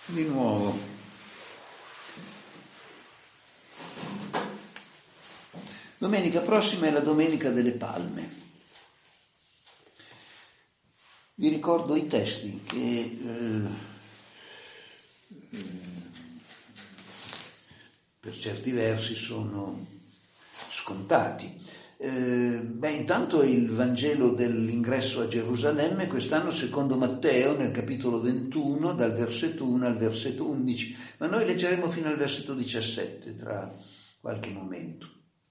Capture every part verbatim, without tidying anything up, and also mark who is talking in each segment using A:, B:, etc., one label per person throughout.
A: Di nuovo. Domenica prossima è la Domenica delle Palme. Vi ricordo i testi che eh, per certi versi sono scontati. Eh, beh, intanto il Vangelo dell'ingresso a Gerusalemme, quest'anno secondo Matteo, nel capitolo ventuno, dal versetto uno al versetto undici, ma noi leggeremo fino al versetto diciassette tra qualche momento.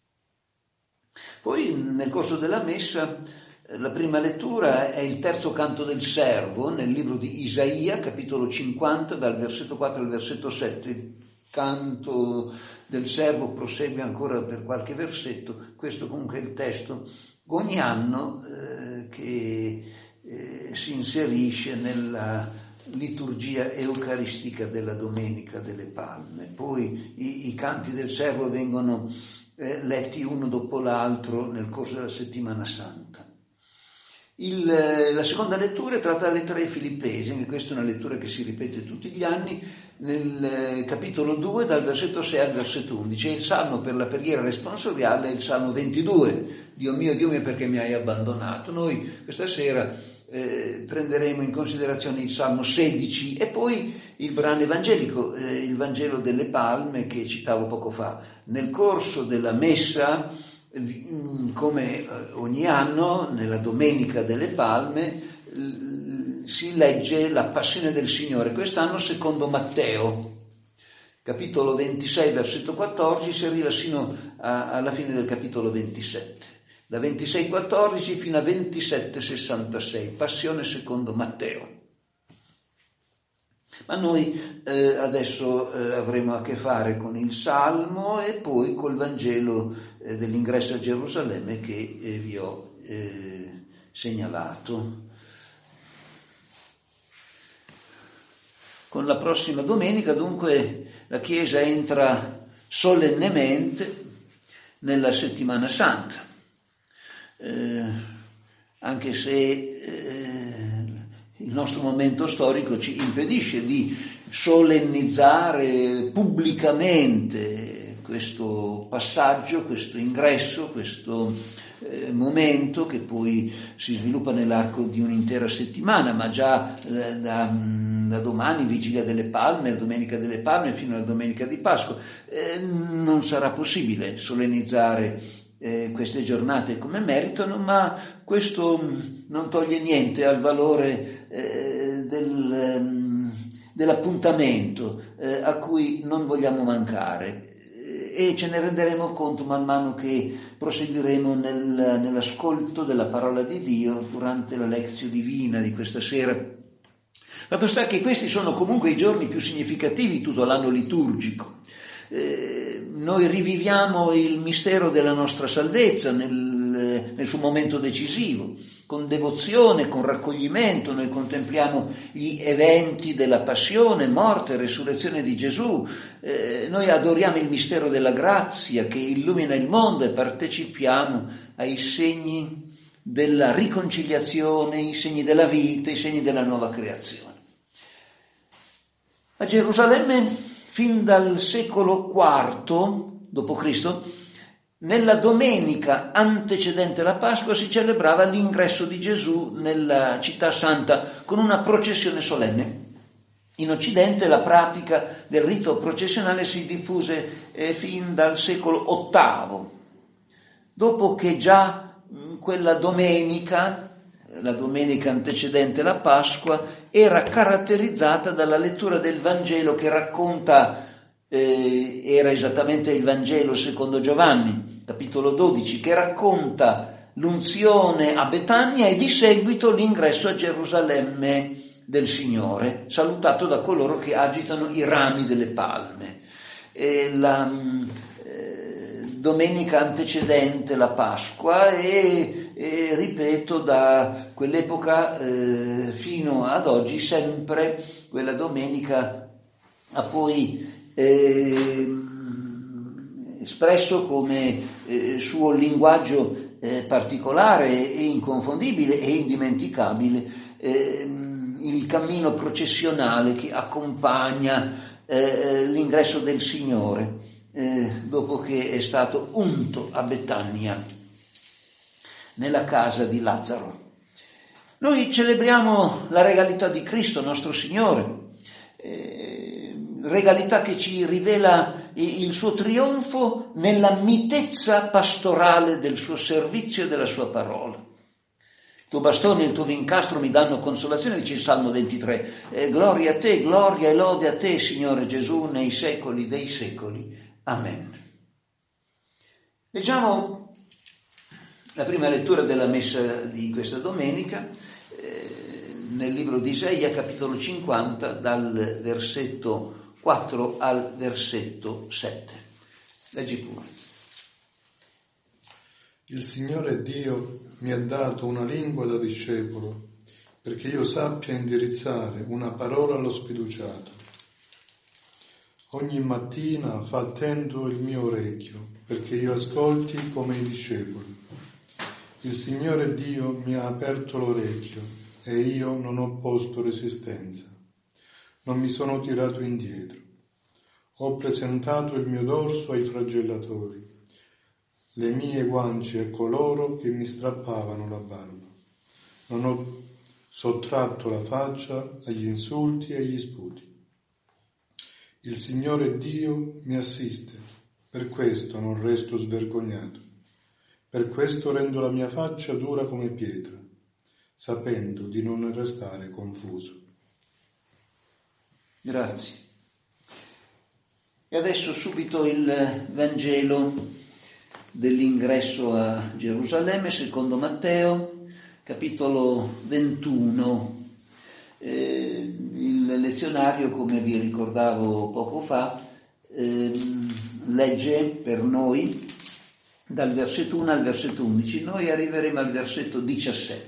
A: Poi nel corso della messa la prima lettura è il terzo canto del servo nel libro di Isaia, capitolo cinquanta, dal versetto quattro al versetto sette. Il canto del servo prosegue ancora per qualche versetto, questo comunque è il testo ogni anno eh, che eh, si inserisce nella liturgia eucaristica della Domenica delle Palme. Poi i, i canti del servo vengono eh, letti uno dopo l'altro nel corso della settimana santa. Il, la seconda lettura è tratta dalla lettera ai Filippesi, anche questa è una lettura che si ripete tutti gli anni, nel capitolo due dal versetto sei al versetto undici. È il salmo per la preghiera responsoriale, è il salmo ventidue, Dio mio, Dio mio, perché mi hai abbandonato. Noi questa sera eh, prenderemo in considerazione il salmo sedici e poi il brano evangelico, eh, il Vangelo delle Palme che citavo poco fa. Nel corso della messa, come ogni anno, nella Domenica delle Palme, si legge la Passione del Signore, quest'anno secondo Matteo, capitolo ventisei, versetto quattordici, si arriva sino a, alla fine del capitolo ventisette, da ventisei quattordici fino a ventisette sessantasei, Passione secondo Matteo. Ma noi eh, adesso eh, avremo a che fare con il Salmo e poi col Vangelo eh, dell'ingresso a Gerusalemme che eh, vi ho eh, segnalato. Con la prossima domenica, dunque, la Chiesa entra solennemente nella Settimana Santa, eh, anche se eh, il nostro momento storico ci impedisce di solennizzare pubblicamente questo passaggio, questo ingresso, questo eh, momento che poi si sviluppa nell'arco di un'intera settimana, ma già eh, da, da domani, Vigilia delle Palme, la Domenica delle Palme, fino alla Domenica di Pasqua, eh, non sarà possibile solennizzare Eh, queste giornate come meritano, ma questo non toglie niente al valore eh, del, ehm, dell'appuntamento eh, a cui non vogliamo mancare eh, e ce ne renderemo conto man mano che proseguiremo nel, nell'ascolto della parola di Dio durante la Lectio Divina di questa sera. Fatto sta che questi sono comunque i giorni più significativi di tutto l'anno liturgico. Eh, noi riviviamo il mistero della nostra salvezza nel, nel suo momento decisivo, con devozione, con raccoglimento. Noi contempliamo gli eventi della passione, morte e resurrezione di Gesù, eh, noi adoriamo il mistero della grazia che illumina il mondo e partecipiamo ai segni della riconciliazione, i segni della vita, i segni della nuova creazione. A Gerusalemme, fin dal secolo quarto dopo Cristo, nella domenica antecedente la Pasqua si celebrava l'ingresso di Gesù nella città santa con una processione solenne. In Occidente la pratica del rito processionale si diffuse eh, fin dal secolo ottavo, dopo che già mh, quella domenica, la domenica antecedente la Pasqua, era caratterizzata dalla lettura del Vangelo che racconta, eh, era esattamente il Vangelo secondo Giovanni, capitolo dodici, che racconta l'unzione a Betania e di seguito l'ingresso a Gerusalemme del Signore, salutato da coloro che agitano i rami delle palme. E la eh, domenica antecedente la Pasqua e, e ripeto, da quell'epoca eh, fino ad oggi sempre quella domenica ha poi eh, espresso come eh, suo linguaggio eh, particolare e inconfondibile e indimenticabile eh, il cammino processionale che accompagna eh, l'ingresso del Signore eh, dopo che è stato unto a Betania nella casa di Lazzaro. Noi celebriamo la regalità di Cristo, nostro Signore, eh, regalità che ci rivela il suo trionfo nella mitezza pastorale del suo servizio e della sua parola. Il tuo bastone e il tuo vincastro mi danno consolazione, dice il Salmo ventitré. Eh, gloria a te, gloria e lode a te, Signore Gesù, nei secoli dei secoli. Amen. Leggiamo la prima lettura della messa di questa domenica eh, nel libro di Isaia, capitolo cinquanta, dal versetto quattro al versetto sette. Leggi pure.
B: Il Signore Dio mi ha dato una lingua da discepolo, perché io sappia indirizzare una parola allo sfiduciato. Ogni mattina fa attento il mio orecchio, perché io ascolti come i discepoli. Il Signore Dio mi ha aperto l'orecchio e io non ho posto resistenza. Non mi sono tirato indietro. Ho presentato il mio dorso ai flagellatori, le mie guance a coloro che mi strappavano la barba. Non ho sottratto la faccia agli insulti e agli sputi. Il Signore Dio mi assiste, per questo non resto svergognato. Per questo rendo la mia faccia dura come pietra, sapendo di non restare confuso.
A: Grazie. E adesso subito il Vangelo dell'ingresso a Gerusalemme, secondo Matteo, capitolo ventuno. Eh, il lezionario, come vi ricordavo poco fa, eh, legge per noi dal versetto uno al versetto undici. Noi arriveremo al versetto diciassette.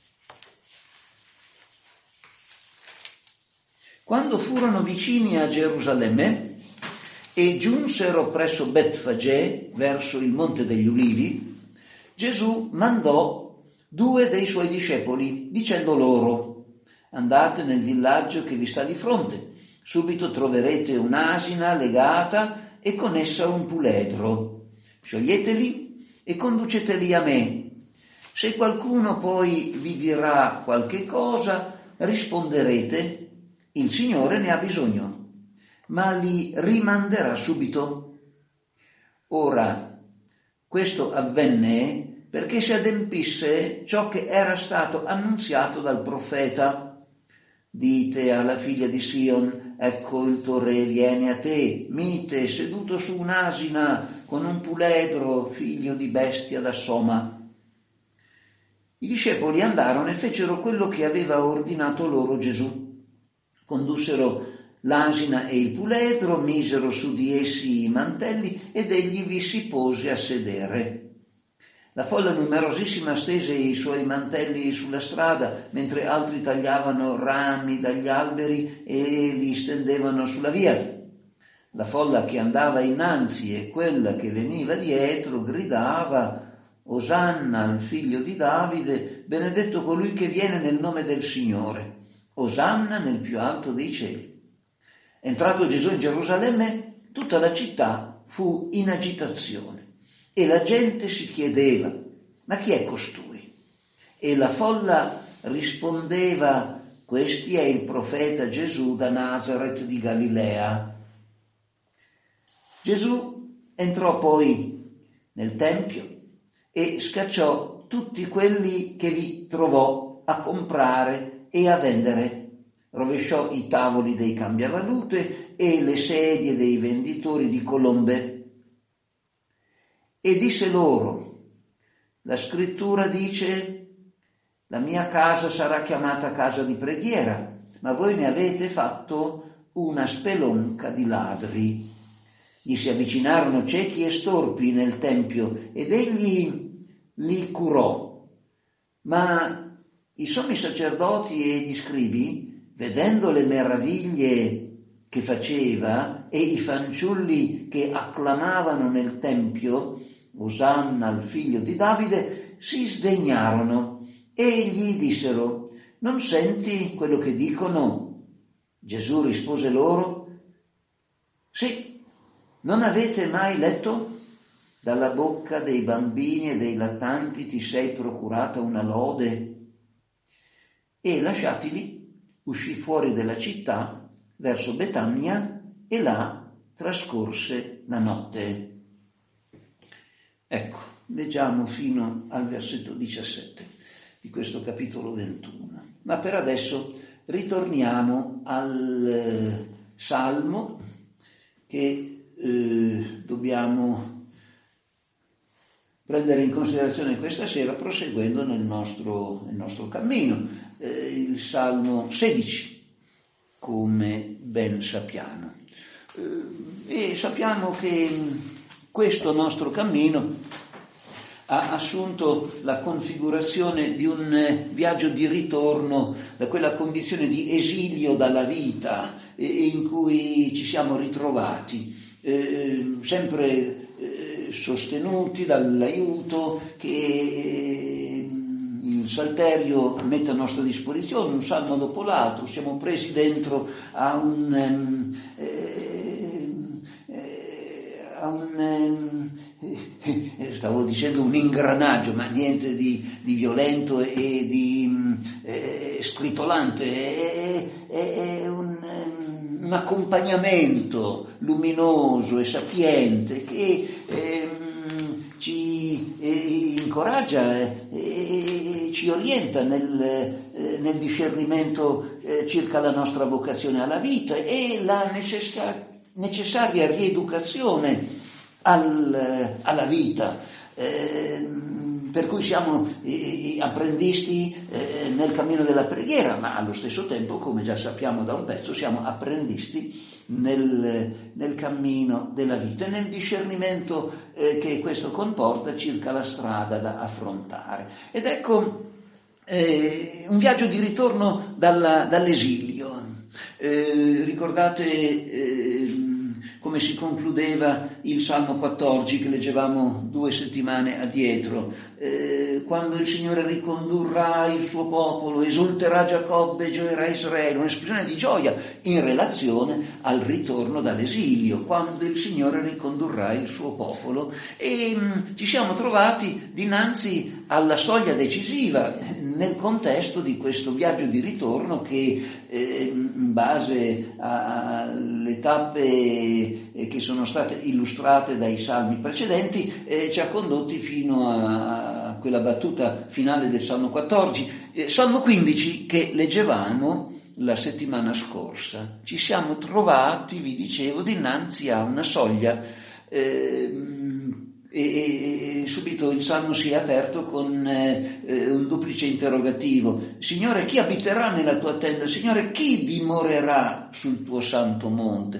A: Quando furono vicini a Gerusalemme e giunsero presso Betfagè, verso il Monte degli Ulivi, Gesù mandò due dei suoi discepoli, dicendo loro: andate nel villaggio che vi sta di fronte, subito troverete un'asina legata e con essa un puledro. Scioglieteli e conduceteli a me. Se qualcuno poi vi dirà qualche cosa, risponderete: il Signore ne ha bisogno, ma li rimanderà subito. Ora, questo avvenne perché si adempisse ciò che era stato annunziato dal profeta. Dite alla figlia di Sion: ecco il tuo re viene a te, mite, seduto su un'asina, con un puledro, figlio di bestia da soma. I discepoli andarono e fecero quello che aveva ordinato loro Gesù. Condussero l'asina e il puledro, misero su di essi i mantelli ed egli vi si pose a sedere. La folla numerosissima stese i suoi mantelli sulla strada, mentre altri tagliavano rami dagli alberi e li stendevano sulla via. La folla che andava innanzi e quella che veniva dietro gridava: Osanna al figlio di Davide, benedetto colui che viene nel nome del Signore. Osanna nel più alto dei cieli. Entrato Gesù in Gerusalemme, tutta la città fu in agitazione e la gente si chiedeva: ma chi è costui? E la folla rispondeva: questi è il profeta Gesù da Nazaret di Galilea. Gesù entrò poi nel tempio e scacciò tutti quelli che vi trovò a comprare e a vendere. Rovesciò i tavoli dei cambiavalute e le sedie dei venditori di colombe. E disse loro: la scrittura dice: la mia casa sarà chiamata casa di preghiera, ma voi ne avete fatto una spelonca di ladri. Gli si avvicinarono ciechi e storpi nel tempio ed egli li curò. Ma i sommi sacerdoti e gli scribi, vedendo le meraviglie che faceva e i fanciulli che acclamavano nel tempio Osanna al figlio di Davide, si sdegnarono e gli dissero: Non senti quello che dicono? Gesù rispose loro: sì, non avete mai letto? Dalla bocca dei bambini e dei lattanti ti sei procurata una lode? E lasciatili, uscì fuori della città verso Betania e là trascorse la notte. Ecco, leggiamo fino al versetto diciassette di questo capitolo ventuno. Ma per adesso ritorniamo al eh, Salmo che eh, dobbiamo prendere in considerazione questa sera proseguendo nel nostro, nel nostro cammino. Eh, il Salmo sedici, come ben sappiamo. Eh, e sappiamo che questo nostro cammino ha assunto la configurazione di un viaggio di ritorno da quella condizione di esilio dalla vita eh, in cui ci siamo ritrovati, eh, sempre eh, sostenuti dall'aiuto che eh, il Salterio mette a nostra disposizione, un salmo dopo l'altro. Siamo presi dentro a un... Eh, eh, a un eh, stavo dicendo un ingranaggio, ma niente di, di violento e di eh, scritolante, è, è, è un, un accompagnamento luminoso e sapiente che eh, ci eh, incoraggia e eh, ci orienta nel, eh, nel discernimento eh, circa la nostra vocazione alla vita e la necessa- necessaria rieducazione Al, alla vita, eh, per cui siamo eh, apprendisti eh, nel cammino della preghiera, ma allo stesso tempo, come già sappiamo da un pezzo, siamo apprendisti nel, nel cammino della vita e nel discernimento eh, che questo comporta circa la strada da affrontare. Ed ecco eh, un viaggio di ritorno dalla, dall'esilio. Eh, ricordate eh, come si concludeva il Salmo quattordici che leggevamo due settimane addietro, eh, quando il Signore ricondurrà il suo popolo, esulterà Giacobbe e gioirà Israele, un'espressione di gioia in relazione al ritorno dall'esilio, quando il Signore ricondurrà il suo popolo. E mh, ci siamo trovati dinanzi alla soglia decisiva nel contesto di questo viaggio di ritorno che eh, in base alle tappe che sono state illustrate dai salmi precedenti eh, ci ha condotti fino a, a quella battuta finale del Salmo quattordici. Eh, Salmo quindici che leggevamo la settimana scorsa. Ci siamo trovati, vi dicevo, dinanzi a una soglia eh, e, e subito il Salmo si è aperto con eh, un duplice interrogativo. Signore, chi abiterà nella tua tenda? Signore, chi dimorerà sul tuo santo monte?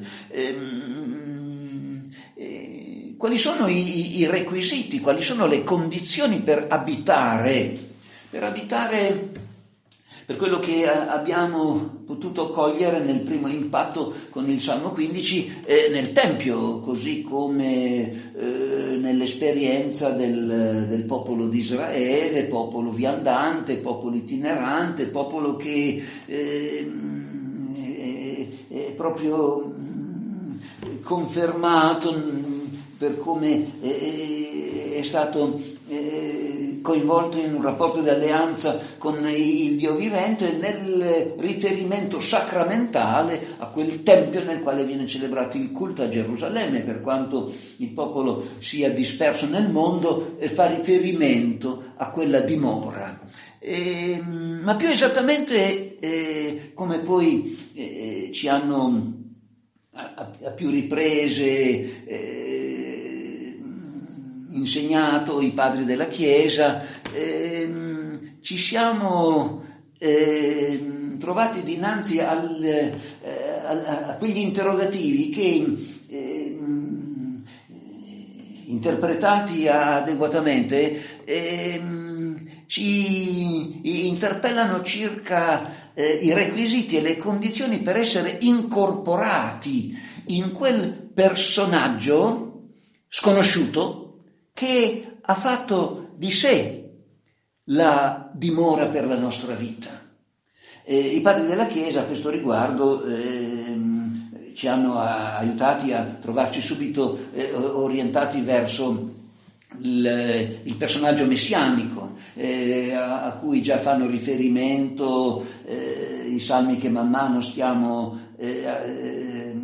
A: Ehm, eh, quali sono i, i requisiti, quali sono le condizioni per abitare, per abitare per quello che abbiamo potuto cogliere nel primo impatto con il Salmo quindici eh, nel Tempio, così come eh, nell'esperienza del, del popolo di Israele, popolo viandante, popolo itinerante, popolo che eh, è, è proprio confermato per come è, è stato eh, coinvolto in un rapporto di alleanza con il Dio vivente nel riferimento sacramentale a quel tempio nel quale viene celebrato il culto a Gerusalemme, per quanto il popolo sia disperso nel mondo, eh, fa riferimento a quella dimora. Eh, ma più esattamente eh, come poi eh, ci hanno a, a più riprese eh, insegnato i padri della Chiesa, ehm, ci siamo ehm, trovati dinanzi al, eh, a, a quegli interrogativi che ehm, interpretati adeguatamente ehm, ci interpellano circa eh, i requisiti e le condizioni per essere incorporati in quel personaggio sconosciuto che ha fatto di sé la dimora per la nostra vita. Eh, I padri della Chiesa a questo riguardo ehm, ci hanno a, aiutati a trovarci subito eh, orientati verso il, il personaggio messianico, eh, a, a cui già fanno riferimento eh, i salmi che man mano stiamo eh, eh,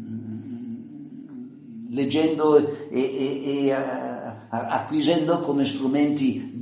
A: leggendo e, e, e a, a, acquisendo come strumenti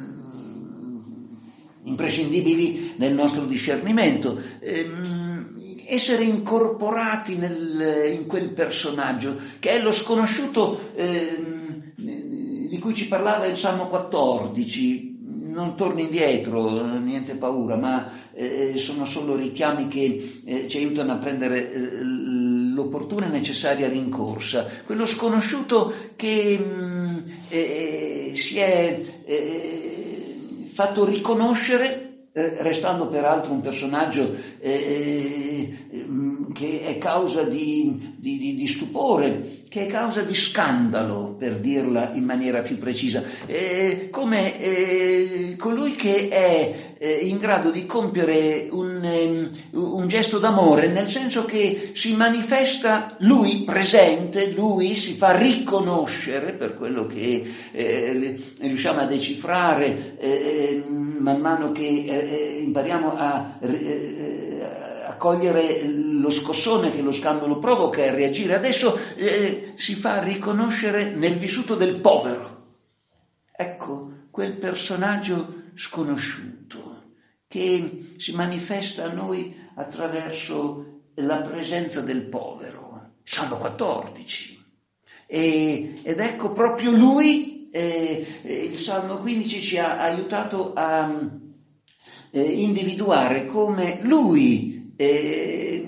A: imprescindibili nel nostro discernimento. Ehm, essere incorporati nel, in quel personaggio che è lo sconosciuto ehm, di cui ci parlava il Salmo quattordici. Non torni indietro, niente paura, ma eh, sono solo richiami che eh, ci aiutano a prendere eh, l'opportuna e necessaria rincorsa. Quello sconosciuto che mh, eh, si è eh, fatto riconoscere, eh, restando peraltro un personaggio eh, eh, che è causa di, di, di, di stupore, che è causa di scandalo, per dirla in maniera più precisa, eh, come eh, colui che è eh, in grado di compiere un, eh, un gesto d'amore, nel senso che si manifesta lui presente, lui si fa riconoscere per quello che eh, riusciamo a decifrare eh, man mano che eh, impariamo a eh, cogliere lo scossone che lo scandalo provoca e reagire. Adesso eh, si fa riconoscere nel vissuto del povero. Ecco, quel personaggio sconosciuto che si manifesta a noi attraverso la presenza del povero. Salmo quattordici. E, ed ecco proprio lui, eh, il Salmo quindici ci ha aiutato a eh, individuare come lui Eh,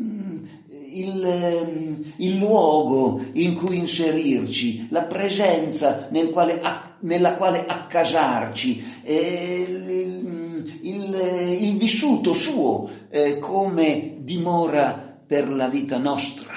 A: il, il luogo in cui inserirci, la presenza nel quale, nella quale accasarci, eh, il, il, il vissuto suo eh, come dimora per la vita nostra.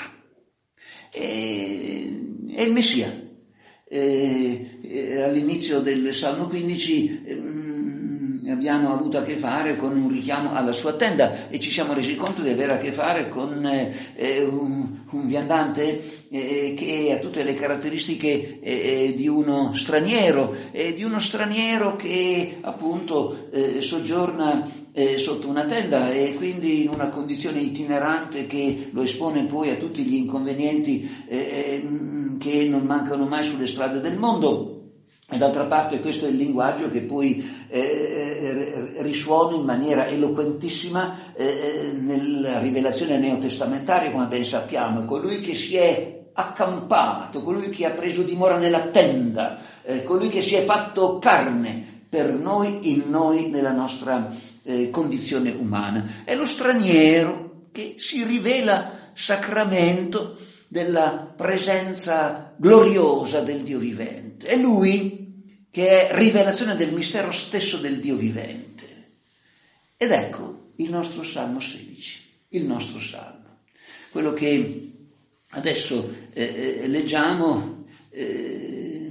A: E, è il Messia. Eh, eh, all'inizio del Salmo quindici eh, abbiamo avuto a che fare con un richiamo alla sua tenda e ci siamo resi conto di avere a che fare con eh, un, un viandante eh, che ha tutte le caratteristiche eh, di uno straniero, eh, di uno straniero che appunto eh, soggiorna eh, sotto una tenda e quindi in una condizione itinerante che lo espone poi a tutti gli inconvenienti eh, che non mancano mai sulle strade del mondo. E d'altra parte questo è il linguaggio che poi eh, risuona in maniera eloquentissima eh, nella rivelazione neotestamentaria, come ben sappiamo. È colui che si è accampato, colui che ha preso dimora nella tenda, eh, colui che si è fatto carne per noi, in noi, nella nostra eh, condizione umana. È lo straniero che si rivela sacramento della presenza gloriosa del Dio vivente. È lui che è rivelazione del mistero stesso del Dio vivente. Ed ecco il nostro Salmo sedici, il nostro Salmo. Quello che adesso eh, leggiamo eh,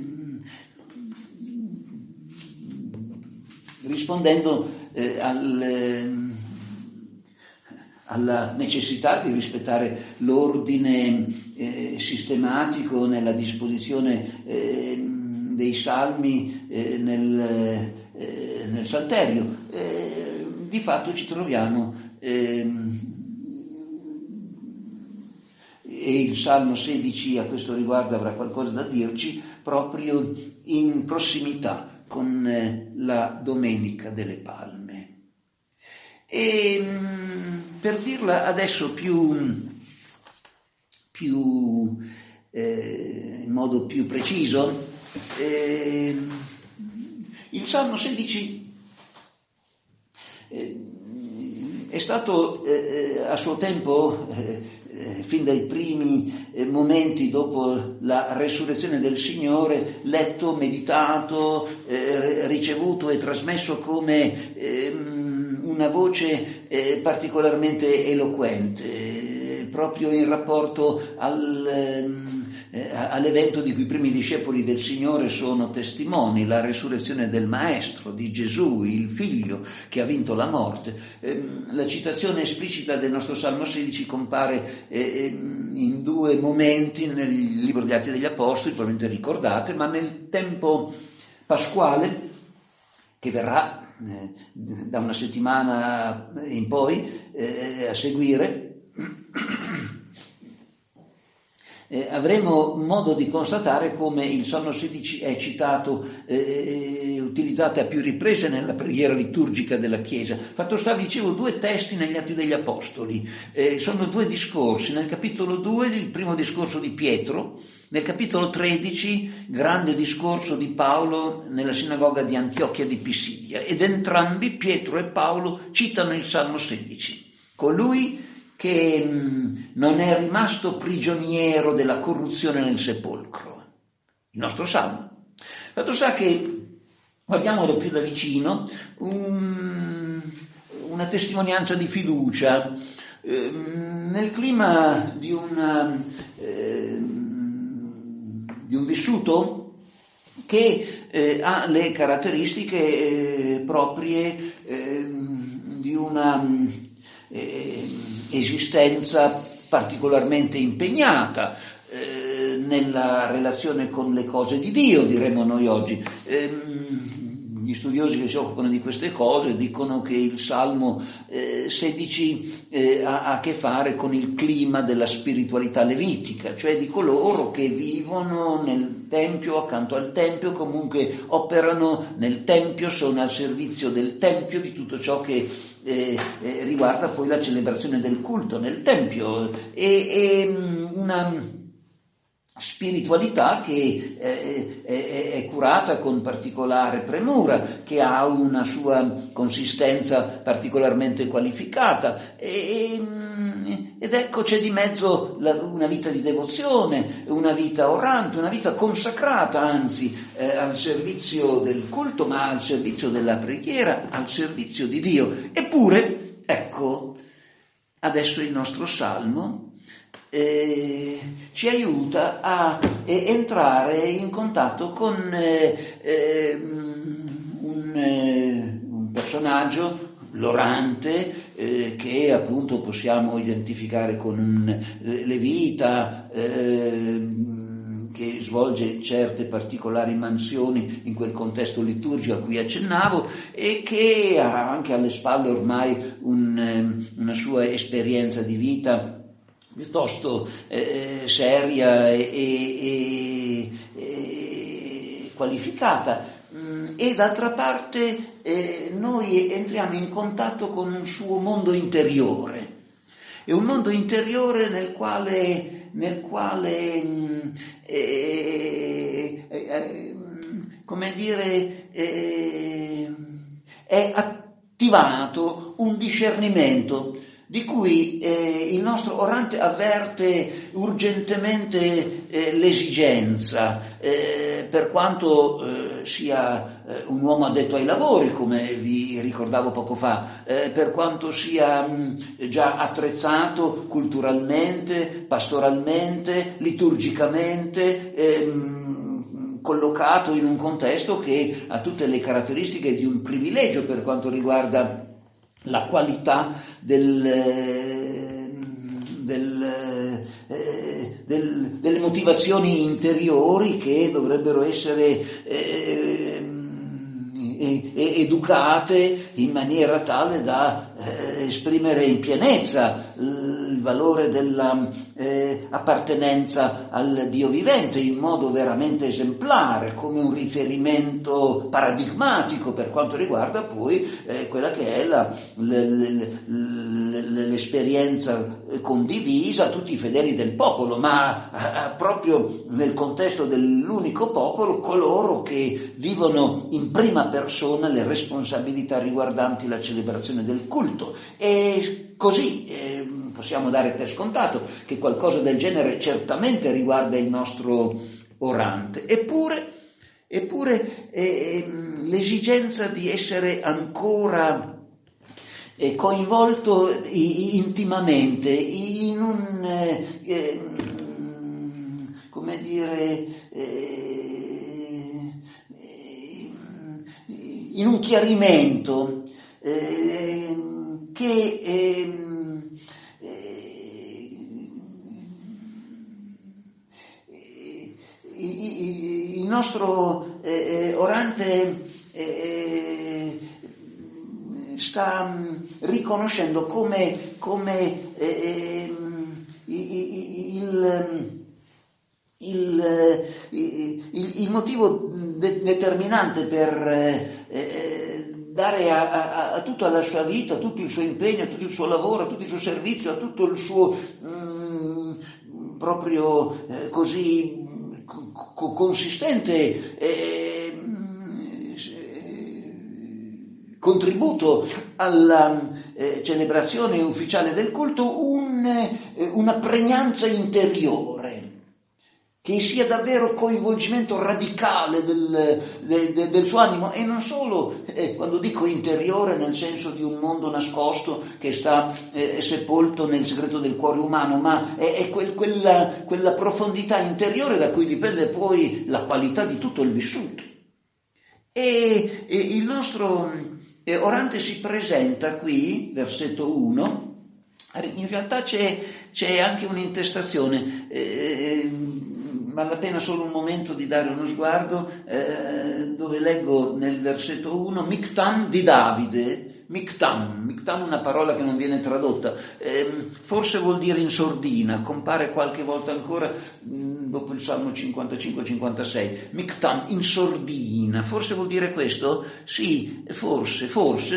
A: rispondendo eh, al... alla necessità di rispettare l'ordine eh, sistematico nella disposizione eh, dei salmi eh, nel, eh, nel Salterio. Eh, di fatto ci troviamo eh, e il Salmo sedici a questo riguardo avrà qualcosa da dirci proprio in prossimità con eh, la Domenica delle Palme. E per dirla adesso più, più eh, in modo più preciso, eh, il Salmo sedici eh, è stato eh, a suo tempo, eh, fin dai primi eh, momenti dopo la resurrezione del Signore, letto, meditato, eh, ricevuto e trasmesso come eh, una voce eh, particolarmente eloquente, proprio in rapporto al, eh, all'evento di cui i primi discepoli del Signore sono testimoni, la resurrezione del Maestro, di Gesù, il Figlio che ha vinto la morte. Eh, la citazione esplicita del nostro Salmo sedici compare eh, in due momenti nel libro degli Atti degli Apostoli, probabilmente ricordate, ma nel tempo pasquale, che verrà eh, da una settimana in poi eh, a seguire, eh, avremo modo di constatare come il Salmo sedici è citato, eh, utilizzato a più riprese nella preghiera liturgica della Chiesa. Fatto sta, dicevo, due testi negli Atti degli Apostoli, eh, sono due discorsi. Nel capitolo due il primo discorso di Pietro, nel capitolo tredici grande discorso di Paolo nella sinagoga di Antiochia di Pisidia, ed entrambi, Pietro e Paolo, citano il Salmo sedici. Colui che mh, non è rimasto prigioniero della corruzione nel sepolcro, il nostro Salmo. Fatto sta che, guardiamolo più da vicino, un, una testimonianza di fiducia eh, nel clima di una... Eh, di un vissuto che eh, ha le caratteristiche eh, proprie eh, di una eh, esistenza particolarmente impegnata eh, nella relazione con le cose di Dio, diremmo noi oggi. Eh, Gli studiosi che si occupano di queste cose dicono che il Salmo eh, sedici eh, ha a che fare con il clima della spiritualità levitica, cioè di coloro che vivono nel Tempio, accanto al Tempio, comunque operano nel Tempio, sono al servizio del Tempio, di tutto ciò che eh, eh, riguarda poi la celebrazione del culto nel Tempio. E, e una spiritualità che è, è, è curata con particolare premura, che ha una sua consistenza particolarmente qualificata, e, ed ecco c'è di mezzo la, una vita di devozione, una vita orante, una vita consacrata anzi eh, al servizio del culto, ma al servizio della preghiera, al servizio di Dio. Eppure, ecco, adesso il nostro Salmo Eh, ci aiuta a eh, entrare in contatto con eh, eh, un, eh, un personaggio, l'orante, eh, che appunto possiamo identificare con un levita eh, che svolge certe particolari mansioni in quel contesto liturgico a cui accennavo, e che ha anche alle spalle ormai un, una sua esperienza di vita piuttosto eh, seria e, e, e qualificata, e d'altra parte eh, noi entriamo in contatto con un suo mondo interiore, è un mondo interiore nel quale, nel quale eh, eh, come dire eh, è attivato un discernimento di cui eh, il nostro orante avverte urgentemente eh, l'esigenza, eh, per quanto eh, sia eh, un uomo addetto ai lavori, come vi ricordavo poco fa, eh, per quanto sia mh, già attrezzato culturalmente, pastoralmente, liturgicamente, ehm, collocato in un contesto che ha tutte le caratteristiche di un privilegio per quanto riguarda la qualità del, del, eh, del, delle motivazioni interiori che dovrebbero essere eh, educate in maniera tale da eh, esprimere in pienezza il valore della eh, appartenenza al Dio vivente in modo veramente esemplare, come un riferimento paradigmatico per quanto riguarda poi eh, quella che è la, le, le, le, l'esperienza condivisa a tutti i fedeli del popolo, ma eh, proprio nel contesto dell'unico popolo, coloro che vivono in prima persona le responsabilità riguardanti la celebrazione del culto. E così eh, possiamo dare per scontato che qualcosa del genere certamente riguarda il nostro orante. Eppure, eppure eh, l'esigenza di essere ancora eh, coinvolto intimamente in un, eh, eh, come dire, eh, in un chiarimento eh, che eh, il nostro eh, orante eh, sta riconoscendo come, come eh, il, il, il, il motivo de- determinante per eh, dare a, a, a tutta la sua vita, a tutto il suo impegno, a tutto il suo lavoro, a tutto il suo servizio, a tutto il suo mh, proprio eh, così co- consistente eh, contributo alla eh, celebrazione ufficiale del culto, un, eh, una pregnanza interiore, che sia davvero coinvolgimento radicale del, de, de, del suo animo, e non solo, eh, quando dico interiore nel senso di un mondo nascosto che sta eh, sepolto nel segreto del cuore umano, ma è, è quel, quella, quella profondità interiore da cui dipende poi la qualità di tutto il vissuto. E, e il nostro eh, orante si presenta qui, versetto uno, in realtà c'è, c'è anche un'intestazione, eh, vale la pena solo un momento di dare uno sguardo, eh, dove leggo nel versetto uno, Mictam di Davide, Mictam, Mictam una parola che non viene tradotta, eh, forse vuol dire in sordina, compare qualche volta ancora mh, dopo il Salmo cinquantacinque cinquantasei, Mictam, in sordina, forse vuol dire questo? Sì, forse, forse,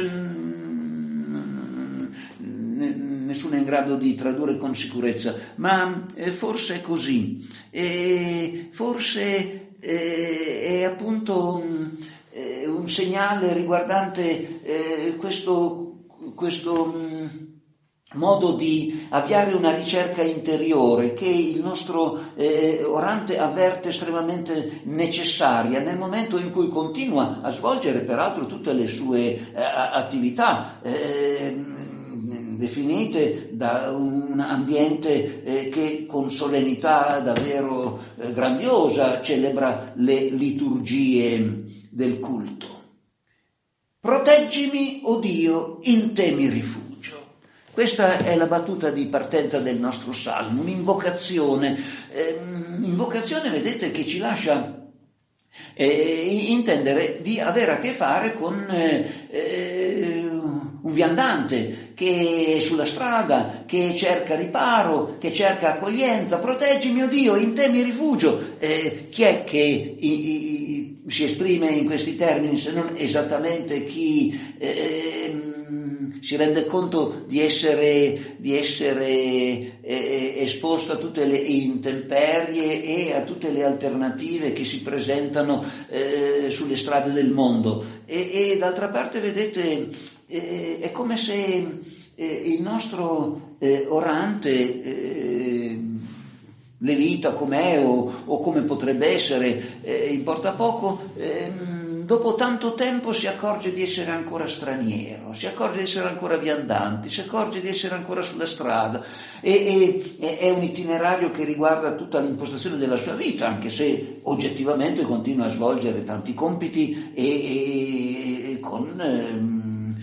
A: mh, nessuno è in grado di tradurre con sicurezza, ma eh, forse è così, e forse eh, è appunto eh, un segnale riguardante eh, questo, questo mh, modo di avviare una ricerca interiore che il nostro eh, orante avverte estremamente necessaria nel momento in cui continua a svolgere peraltro tutte le sue eh, attività eh, definite da un ambiente eh, che con solennità davvero eh, grandiosa celebra le liturgie del culto. Proteggimi, o Dio, in te mi rifugio. Questa è la battuta di partenza del nostro salmo, un'invocazione, eh, invocazione, vedete, che ci lascia eh, intendere di avere a che fare con eh, eh, un viandante che è sulla strada, che cerca riparo, che cerca accoglienza. Proteggimi, o Dio, in te mi rifugio. Eh, chi è che i, i, si esprime in questi termini se non esattamente chi eh, si rende conto di essere, di essere eh, esposto a tutte le intemperie e a tutte le alternative che si presentano eh, sulle strade del mondo. E, e d'altra parte, vedete, Eh, è come se eh, il nostro eh, orante, eh, levita com'è o, o come potrebbe essere, eh, importa poco, eh, dopo tanto tempo si accorge di essere ancora straniero, si accorge di essere ancora viandante, si accorge di essere ancora sulla strada, e, e è un itinerario che riguarda tutta l'impostazione della sua vita, anche se oggettivamente continua a svolgere tanti compiti e, e, e con eh,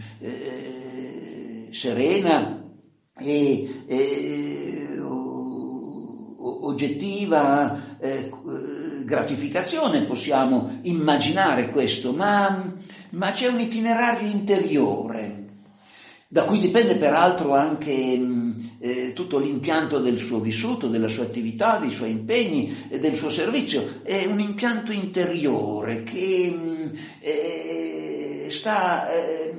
A: Eh, serena e, e o, oggettiva eh, gratificazione, possiamo immaginare questo, ma, ma c'è un itinerario interiore da cui dipende peraltro anche eh, tutto l'impianto del suo vissuto, della sua attività, dei suoi impegni e del suo servizio. È un impianto interiore che eh, sta eh,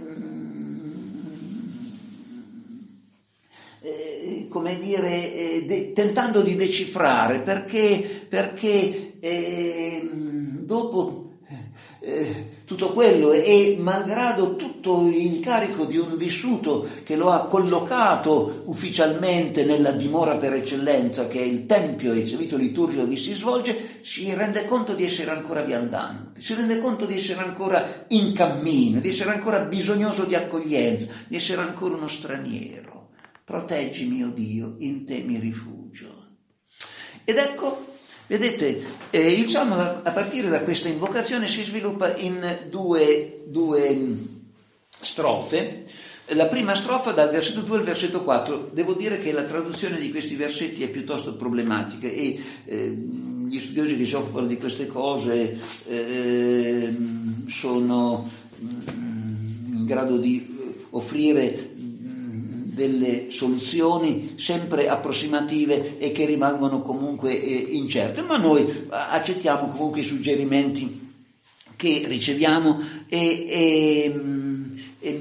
A: Eh, come dire, eh, de- tentando di decifrare, perché, perché eh, dopo eh, tutto quello e malgrado tutto il carico di un vissuto che lo ha collocato ufficialmente nella dimora per eccellenza, che è il tempio e il servizio liturgico che si svolge, si rende conto di essere ancora viandante, si rende conto di essere ancora in cammino, di essere ancora bisognoso di accoglienza, di essere ancora uno straniero. Proteggimi, o Dio, in te mi rifugio. Ed ecco, vedete, eh, il Salmo a partire da questa invocazione si sviluppa in due, due strofe. La prima strofa dal versetto due al versetto quattro. Devo dire che la traduzione di questi versetti è piuttosto problematica e eh, gli studiosi che si occupano di queste cose eh, sono in grado di offrire delle soluzioni sempre approssimative e che rimangono comunque eh, incerte, ma noi accettiamo comunque i suggerimenti che riceviamo e, e, e,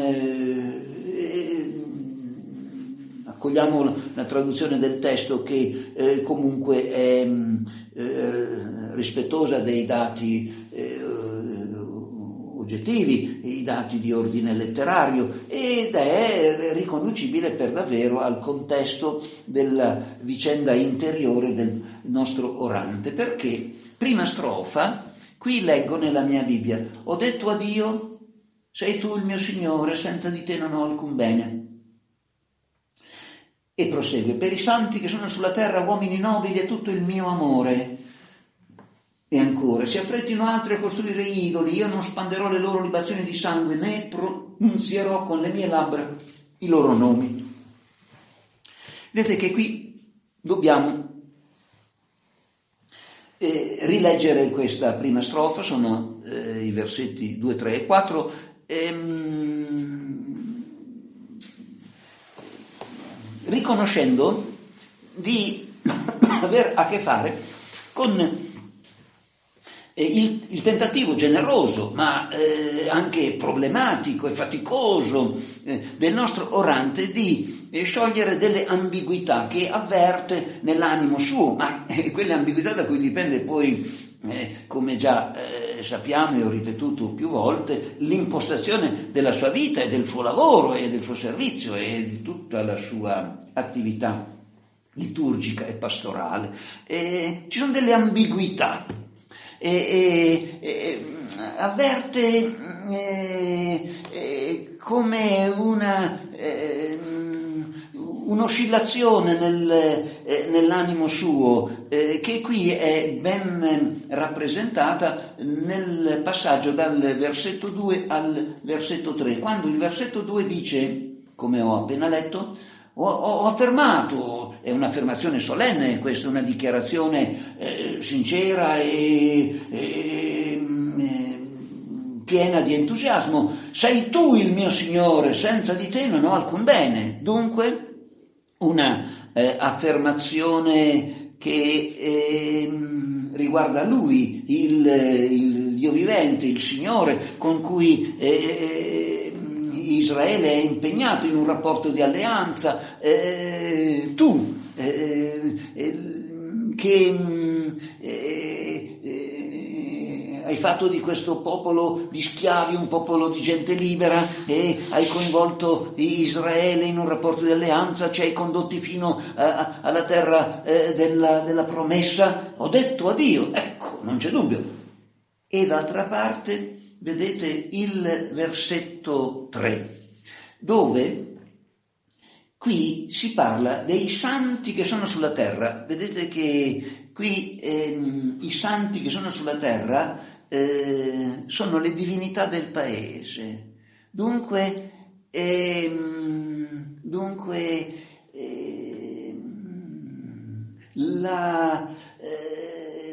A: e accogliamo la traduzione del testo che eh, comunque è eh, rispettosa dei dati eh, oggettivi, i dati di ordine letterario, ed è riconducibile per davvero al contesto della vicenda interiore del nostro orante. Perché? Prima strofa, qui leggo nella mia Bibbia: ho detto a Dio, sei tu il mio Signore, senza di te non ho alcun bene. E prosegue: per i santi che sono sulla terra, uomini nobili, è tutto il mio amore. E ancora: si affrettino altri a costruire idoli, io non spanderò le loro libazioni di sangue, né pronunzierò con le mie labbra i loro nomi. Vedete che qui dobbiamo eh, rileggere questa prima strofa, sono eh, i versetti due, tre e quattro, ehm, riconoscendo di aver a che fare con Il, il tentativo generoso, ma eh, anche problematico e faticoso eh, del nostro orante di eh, sciogliere delle ambiguità che avverte nell'animo suo, ma eh, quelle ambiguità da cui dipende poi, eh, come già eh, sappiamo e ho ripetuto più volte, l'impostazione della sua vita e del suo lavoro e del suo servizio e di tutta la sua attività liturgica e pastorale. Eh, ci sono delle ambiguità. E, e, e avverte e, e, come una e, un'oscillazione nel, eh, nell'animo suo eh, che qui è ben rappresentata nel passaggio dal versetto due al versetto tre, quando il versetto due dice, come ho appena letto: Ho, ho affermato, è un'affermazione solenne, questa è una dichiarazione eh, sincera e, e, e piena di entusiasmo: sei tu il mio Signore, senza di te non ho alcun bene. Dunque una eh, affermazione che eh, riguarda Lui, il, il Dio vivente, il Signore, con cui eh, Israele è impegnato in un rapporto di alleanza. Eh, tu eh, eh, che eh, eh, hai fatto di questo popolo di schiavi un popolo di gente libera e hai coinvolto Israele in un rapporto di alleanza, ci hai condotti fino a, a, alla terra eh, della, della promessa. Ho detto a Dio, ecco, non c'è dubbio. E d'altra parte vedete il versetto tre, dove qui si parla dei santi che sono sulla terra. Vedete che qui ehm, i santi che sono sulla terra eh, sono le divinità del paese. Dunque, ehm, dunque ehm, la... Eh,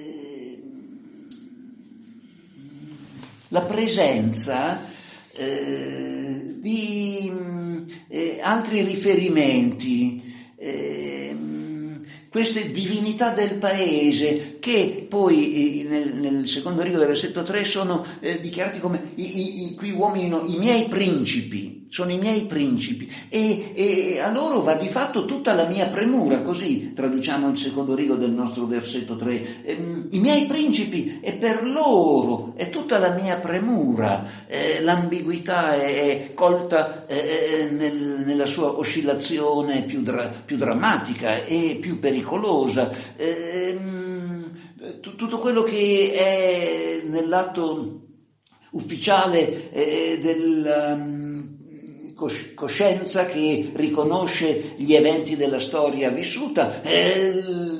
A: la presenza eh, di eh, altri riferimenti, eh, queste divinità del paese che poi eh, nel, nel secondo rigo del versetto tre sono eh, dichiarati come i, i, i, qui uomini, no, i miei principi, sono i miei principi, e, e a loro va di fatto tutta la mia premura, così traduciamo il secondo rigo del nostro versetto tre, ehm, i miei principi, e per loro è tutta la mia premura. Eh, l'ambiguità è, è colta eh, nel, nella sua oscillazione più, dra, più drammatica e più pericolosa. Eh, t- tutto quello che è nell'atto ufficiale eh, del um, cos- coscienza che riconosce gli eventi della storia vissuta, eh,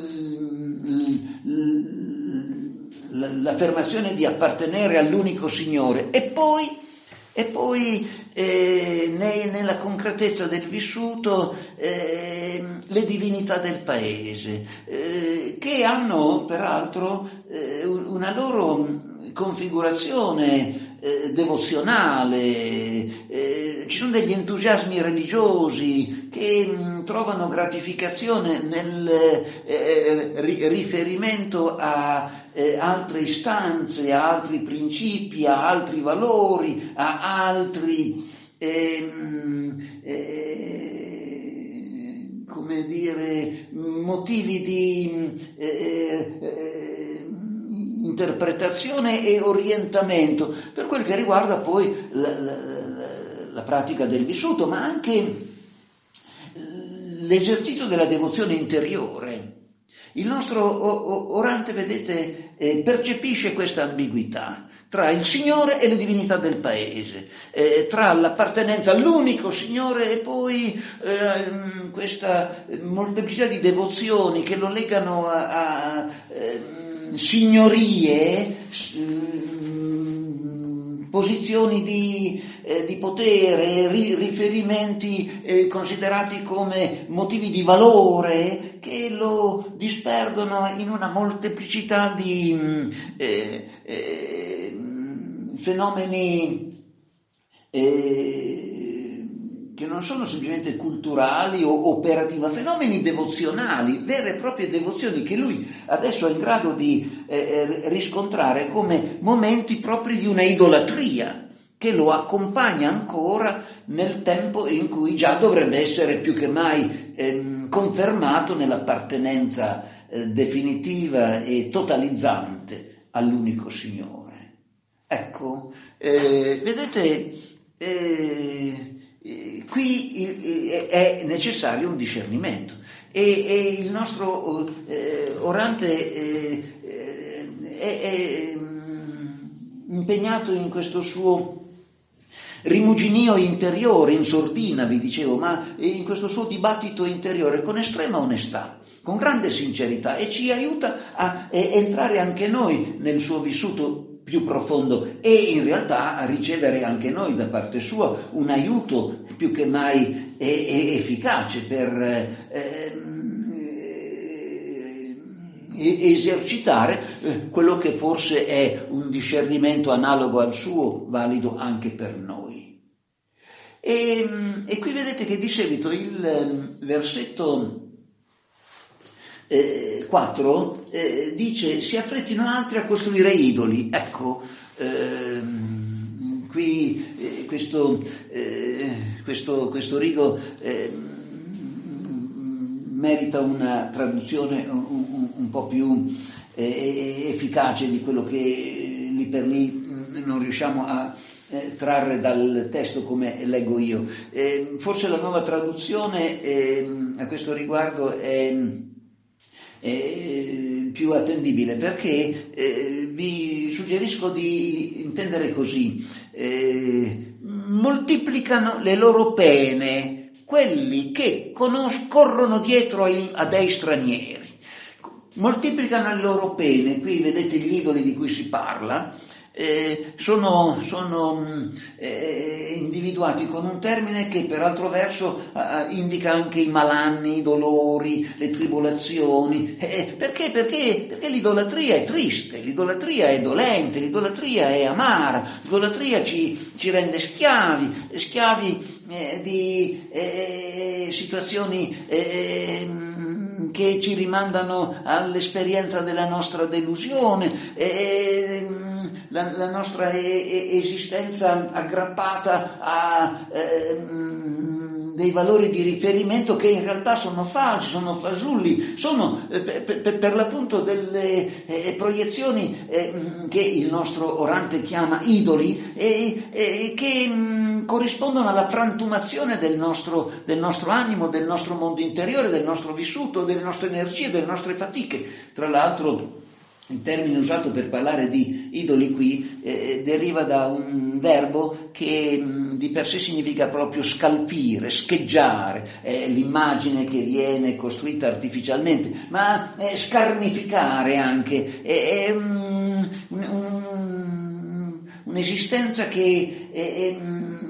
A: l'affermazione di appartenere all'unico Signore, e poi, e poi eh, ne, nella concretezza del vissuto eh, le divinità del paese, eh, che hanno peraltro eh, una loro configurazione eh, devozionale, eh, ci sono degli entusiasmi religiosi che mh, trovano gratificazione nel eh, ri- riferimento a Eh, altre istanze, a altri principi, a altri valori, a altri ehm, eh, come dire motivi di eh, eh, interpretazione e orientamento per quel che riguarda poi la, la, la pratica del vissuto, ma anche l'esercizio della devozione interiore. Il nostro orante, vedete, eh, percepisce questa ambiguità tra il Signore e le divinità del paese, eh, tra l'appartenenza all'unico Signore e poi eh, questa molteplicità di devozioni che lo legano a, a eh, signorie, posizioni di, eh, di potere, ri, riferimenti eh, considerati come motivi di valore che lo disperdono in una molteplicità di eh, eh, fenomeni eh, che non sono semplicemente culturali o operativi, ma fenomeni devozionali, vere e proprie devozioni che lui adesso è in grado di eh, riscontrare come momenti propri di una idolatria che lo accompagna ancora nel tempo in cui già dovrebbe essere più che mai eh, confermato nell'appartenenza eh, definitiva e totalizzante all'unico Signore. Ecco, eh, vedete, eh, eh, qui eh, è necessario un discernimento e, e il nostro eh, orante eh, è, è impegnato in questo suo rimuginio interiore, in sordina vi dicevo, ma in questo suo dibattito interiore con estrema onestà, con grande sincerità, e ci aiuta a entrare anche noi nel suo vissuto più profondo e in realtà a ricevere anche noi da parte sua un aiuto più che mai efficace per eh, esercitare quello che forse è un discernimento analogo al suo, valido anche per noi. E, e qui vedete che di seguito il versetto eh, quattro eh, dice: si affrettino altri a costruire idoli. Ecco, ehm, qui eh, questo, eh, questo, questo rigo eh, merita una traduzione un, un, un po' più eh, efficace di quello che lì per lì non riusciamo a eh, trarre dal testo come leggo io. Eh, forse la nuova traduzione eh, a questo riguardo è, è più attendibile, perché eh, vi suggerisco di intendere così: eh, moltiplicano le loro pene quelli che conos- corrono dietro ai, a dei stranieri. Moltiplicano le loro pene. Qui vedete gli idoli di cui si parla, eh, sono, sono eh, individuati con un termine che per altro verso eh, indica anche i malanni, i dolori, le tribolazioni. Eh, perché? Perché? Perché l'idolatria è triste, l'idolatria è dolente, l'idolatria è amara, l'idolatria ci, ci rende schiavi, schiavi eh, di eh, situazioni eh, che ci rimandano all'esperienza della nostra delusione, eh, la, la nostra esistenza aggrappata a eh, dei valori di riferimento che in realtà sono falsi, sono fasulli, sono eh, per, per, per l'appunto delle eh, proiezioni eh, che il nostro orante chiama idoli e eh, eh, che mh, corrispondono alla frantumazione del nostro, del nostro animo, del nostro mondo interiore, del nostro vissuto, delle nostre energie, delle nostre fatiche. Tra l'altro il termine usato per parlare di idoli qui eh, deriva da un verbo che mh, di per sé significa proprio scalfire, scheggiare, è l'immagine che viene costruita artificialmente, ma eh, scarnificare anche, è, è um, un, un, un'esistenza che è, è,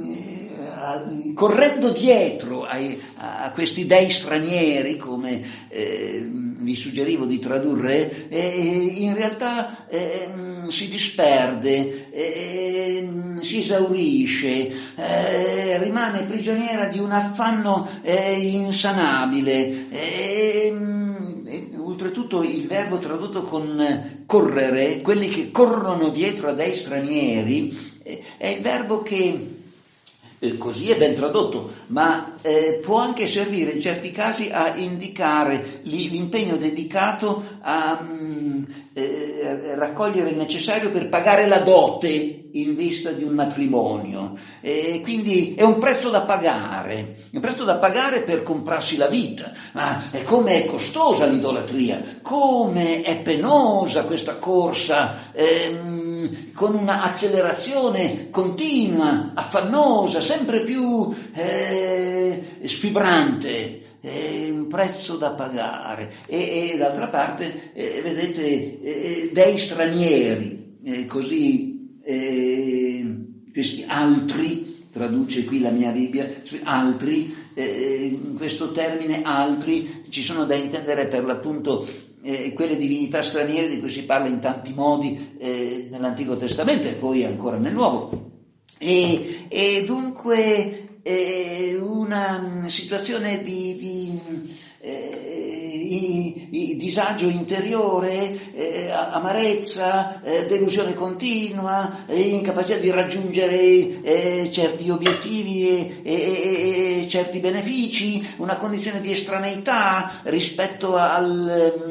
A: correndo dietro ai, a questi dei stranieri, come eh, vi suggerivo di tradurre, eh, in realtà eh, si disperde, eh, si esaurisce, eh, rimane prigioniera di un affanno eh, insanabile. Eh, e, oltretutto il verbo tradotto con correre, quelli che corrono dietro a dei stranieri, eh, è il verbo che Eh, così è ben tradotto, ma eh, può anche servire in certi casi a indicare l'impegno dedicato a mm, eh, raccogliere il necessario per pagare la dote in vista di un matrimonio. Eh, quindi è un prezzo da pagare, un prezzo da pagare per comprarsi la vita. Ma eh, come è costosa l'idolatria, come è penosa questa corsa eh, con una accelerazione continua, affannosa, sempre più eh, sfibrante, è un prezzo da pagare. E, e d'altra parte, eh, vedete, eh, dei stranieri, eh, così eh, questi altri, traduce qui la mia Bibbia, altri, eh, questo termine altri ci sono da intendere per l'appunto Eh, quelle divinità straniere di cui si parla in tanti modi eh, nell'Antico Testamento e poi ancora nel Nuovo. E, e dunque eh, una situazione di, di eh, i, i disagio interiore, eh, amarezza, eh, delusione continua, eh, incapacità di raggiungere eh, certi obiettivi e, e, e certi benefici, una condizione di estraneità rispetto al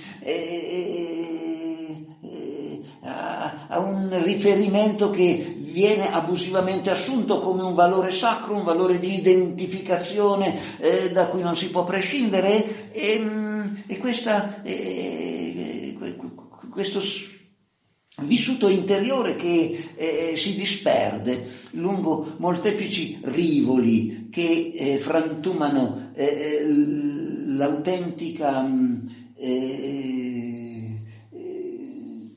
A: Eh, eh, a, a un riferimento che viene abusivamente assunto come un valore sacro, un valore di identificazione eh, da cui non si può prescindere, e, e questa, eh, questo vissuto interiore che eh, si disperde lungo molteplici rivoli che eh, frantumano eh, l'autentica Eh, eh,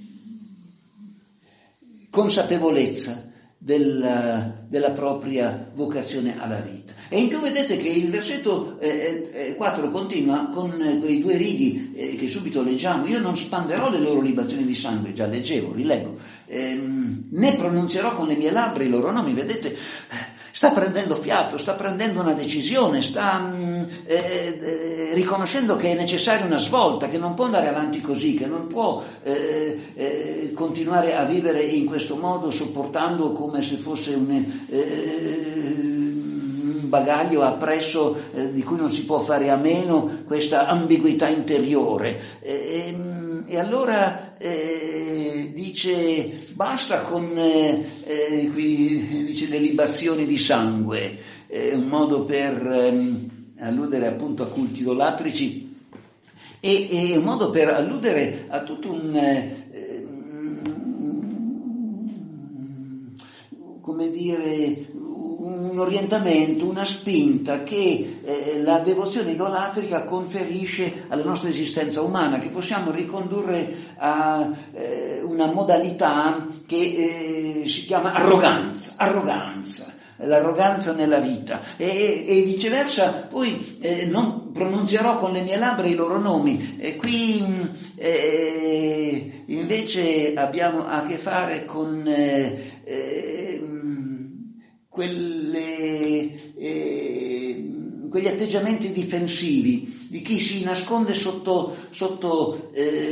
A: consapevolezza della, della propria vocazione alla vita. E in più vedete che il versetto eh, quattro continua con quei due righi eh, che subito leggiamo: io non spanderò le loro libazioni di sangue, già leggevo, rileggo, eh, né pronunzierò con le mie labbra i loro nomi. Vedete, sta prendendo fiato, sta prendendo una decisione, sta eh, eh, riconoscendo che è necessaria una svolta, che non può andare avanti così, che non può eh, eh, continuare a vivere in questo modo, sopportando come se fosse un, eh, un bagaglio appresso eh, di cui non si può fare a meno, questa ambiguità interiore. E, e allora eh, dice basta con eh, eh, qui dice le libazioni di sangue, eh, un modo per eh, alludere appunto a culti idolatrici e, e un modo per alludere a tutto un eh, come dire un orientamento, una spinta che eh, la devozione idolatrica conferisce alla nostra esistenza umana, che possiamo ricondurre a eh, una modalità che eh, si chiama arroganza, arroganza, l'arroganza nella vita, e, e viceversa. Poi eh, non pronunzierò con le mie labbra i loro nomi, e qui eh, invece abbiamo a che fare con eh, eh, quelle, eh, quegli atteggiamenti difensivi di chi si nasconde sotto, sotto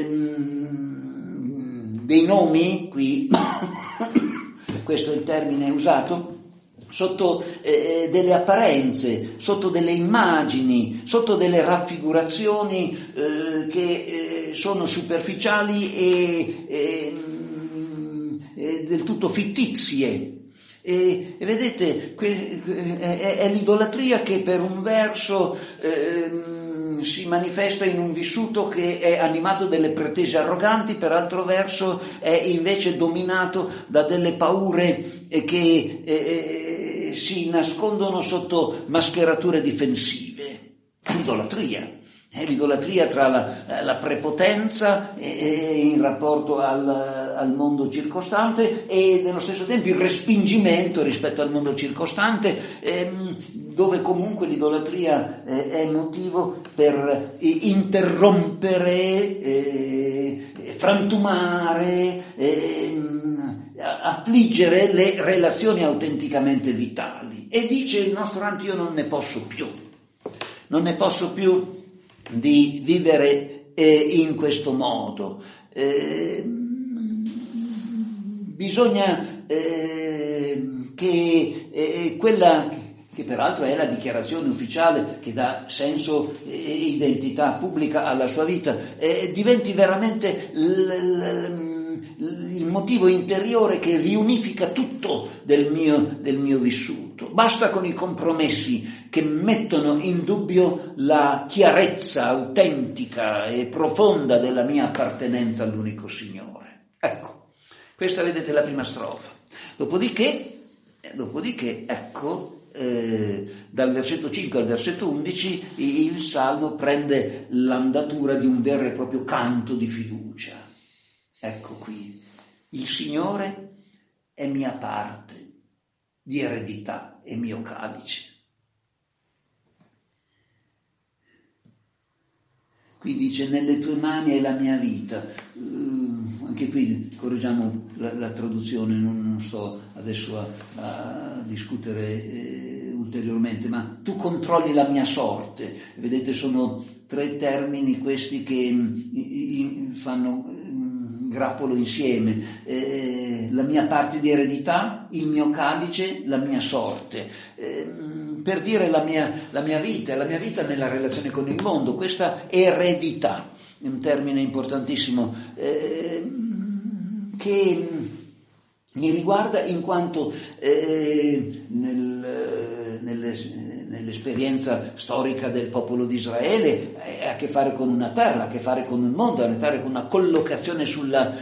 A: ehm, dei nomi, qui questo è il termine usato, sotto eh, delle apparenze, sotto delle immagini, sotto delle raffigurazioni eh, che eh, sono superficiali e, e, e del tutto fittizie. E, e vedete, que, è, è l'idolatria che per un verso eh, eh, si manifesta in un vissuto che è animato dalle pretese arroganti, per altro verso è invece dominato da delle paure eh, che eh, si nascondono sotto mascherature difensive. L'idolatria. È l'idolatria tra la, la prepotenza eh, in rapporto al, al mondo circostante e nello stesso tempo il respingimento rispetto al mondo circostante, ehm, dove comunque l'idolatria eh, è motivo per eh, interrompere, eh, frantumare, eh, affliggere le relazioni autenticamente vitali. E dice il nostro Rant: io non ne posso più, non ne posso più di vivere eh, in questo modo. Eh, bisogna eh, che eh, quella che peraltro è la dichiarazione ufficiale che dà senso e identità pubblica alla sua vita, eh, diventi veramente l- l- il motivo interiore che riunifica tutto del mio, del mio vissuto. Basta con i compromessi che mettono in dubbio la chiarezza autentica e profonda della mia appartenenza all'unico Signore. Ecco, questa vedete la prima strofa. Dopodiché, dopodiché ecco, eh, dal versetto cinque al versetto undici il Salmo prende l'andatura di un vero e proprio canto di fiducia. Ecco qui, il Signore è mia parte di eredità e mio calice. Qui dice: nelle tue mani è la mia vita. Uh, anche qui correggiamo la, la traduzione, non, non sto adesso a, a discutere eh, ulteriormente, ma tu controlli la mia sorte. Vedete, sono tre termini questi che i, i, fanno um, grappolo insieme. Eh, la mia parte di eredità, il mio calice, la mia sorte. Eh, per dire la mia, la mia vita, la mia vita nella relazione con il mondo, questa eredità, un termine importantissimo, eh, che mi riguarda in quanto eh, nel, nelle, nell'esperienza storica del popolo di Israele ha a che fare con una terra, ha a che fare con un mondo, ha a che fare con una collocazione sulla...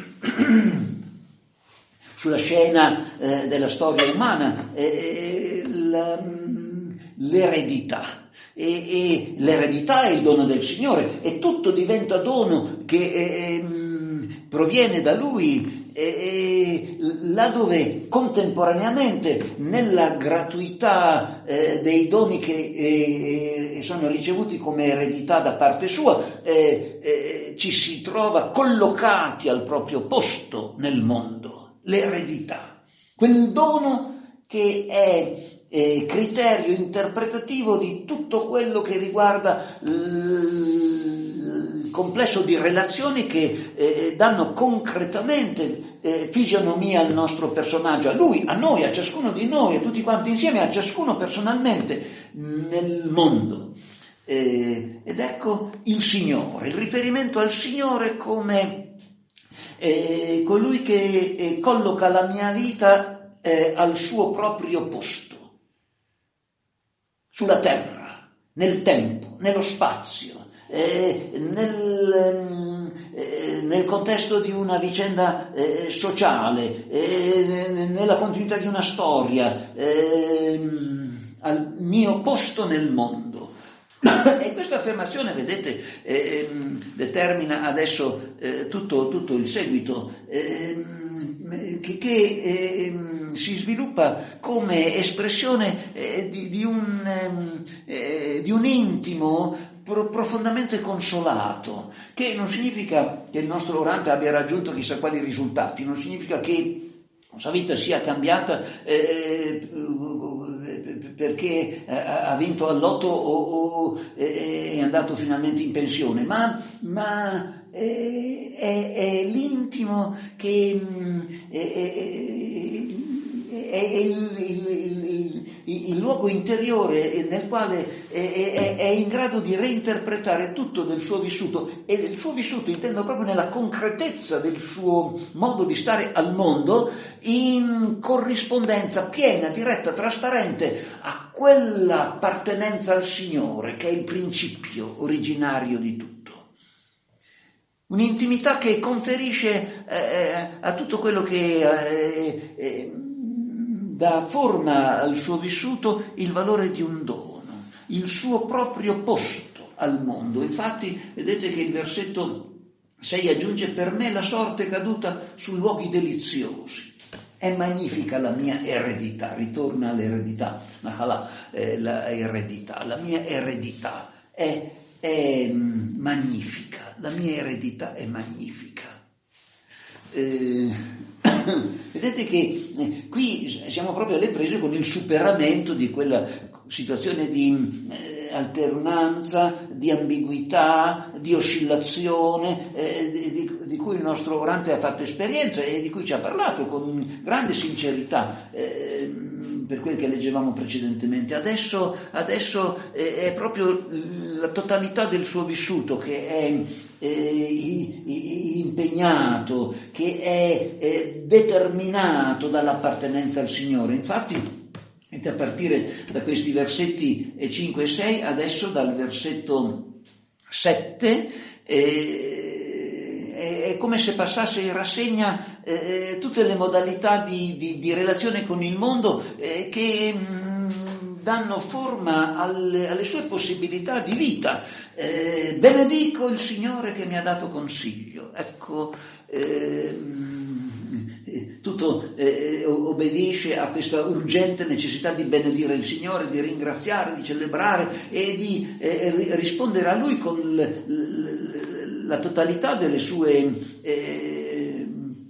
A: sulla scena eh, della storia umana, eh, la, l'eredità. E, e l'eredità è il dono del Signore e tutto diventa dono che eh, proviene da Lui, e, e, là dove contemporaneamente nella gratuità eh, dei doni che eh, sono ricevuti come eredità da parte sua eh, eh, ci si trova collocati al proprio posto nel mondo. L'eredità, quel dono che è eh, criterio interpretativo di tutto quello che riguarda il complesso di relazioni che eh, danno concretamente eh, fisionomia al nostro personaggio, a lui, a noi, a ciascuno di noi, a tutti quanti insieme, a ciascuno personalmente nel mondo. Eh, ed ecco il Signore, il riferimento al Signore come Eh, colui che eh, colloca la mia vita eh, al suo proprio posto, sulla terra, nel tempo, nello spazio, eh, nel, eh, nel contesto di una vicenda eh, sociale, eh, nella continuità di una storia, eh, al mio posto nel mondo. E questa affermazione, vedete, eh, determina adesso eh, tutto, tutto il seguito eh, che, che eh, si sviluppa come espressione eh, di, di, un, eh, di un intimo pro- profondamente consolato, che non significa che il nostro orante abbia raggiunto chissà quali risultati, non significa che la sua vita sia cambiata eh, perché ha vinto al lotto o, o è andato finalmente in pensione, ma, ma è, è, è l'intimo che è, è il, il, il, il, il luogo interiore nel quale è, è, è in grado di reinterpretare tutto del suo vissuto, e del suo vissuto intendo proprio nella concretezza del suo modo di stare al mondo, in corrispondenza piena, diretta, trasparente a quella appartenenza al Signore che è il principio originario di tutto. Un'intimità che conferisce eh, a tutto quello che eh, eh, dà forma al suo vissuto il valore di un dono, il suo proprio posto al mondo. Infatti vedete che il versetto sei aggiunge: per me la sorte è caduta su luoghi deliziosi. È magnifica la mia eredità, ritorna all'eredità, Nahalà, eh, la eredità, la mia eredità è, è magnifica, la mia eredità è magnifica. Eh, vedete che eh, qui siamo proprio alle prese con il superamento di quella situazione di eh, alternanza, di ambiguità, di oscillazione, eh, di, di cui il nostro orante ha fatto esperienza e di cui ci ha parlato con grande sincerità eh, per quel che leggevamo precedentemente. Adesso, adesso eh, è proprio la totalità del suo vissuto che è eh, impegnato, che è eh, determinato dall'appartenenza al Signore. Infatti, a partire da questi versetti cinque e sei, adesso dal versetto sette, eh, è come se passasse in rassegna eh, tutte le modalità di, di, di relazione con il mondo eh, che mh, danno forma alle, alle sue possibilità di vita. Eh, benedico il Signore che mi ha dato consiglio. Ecco, eh, tutto eh, obbedisce a questa urgente necessità di benedire il Signore, di ringraziare, di celebrare e di eh, rispondere a Lui con l, l, la totalità delle sue eh,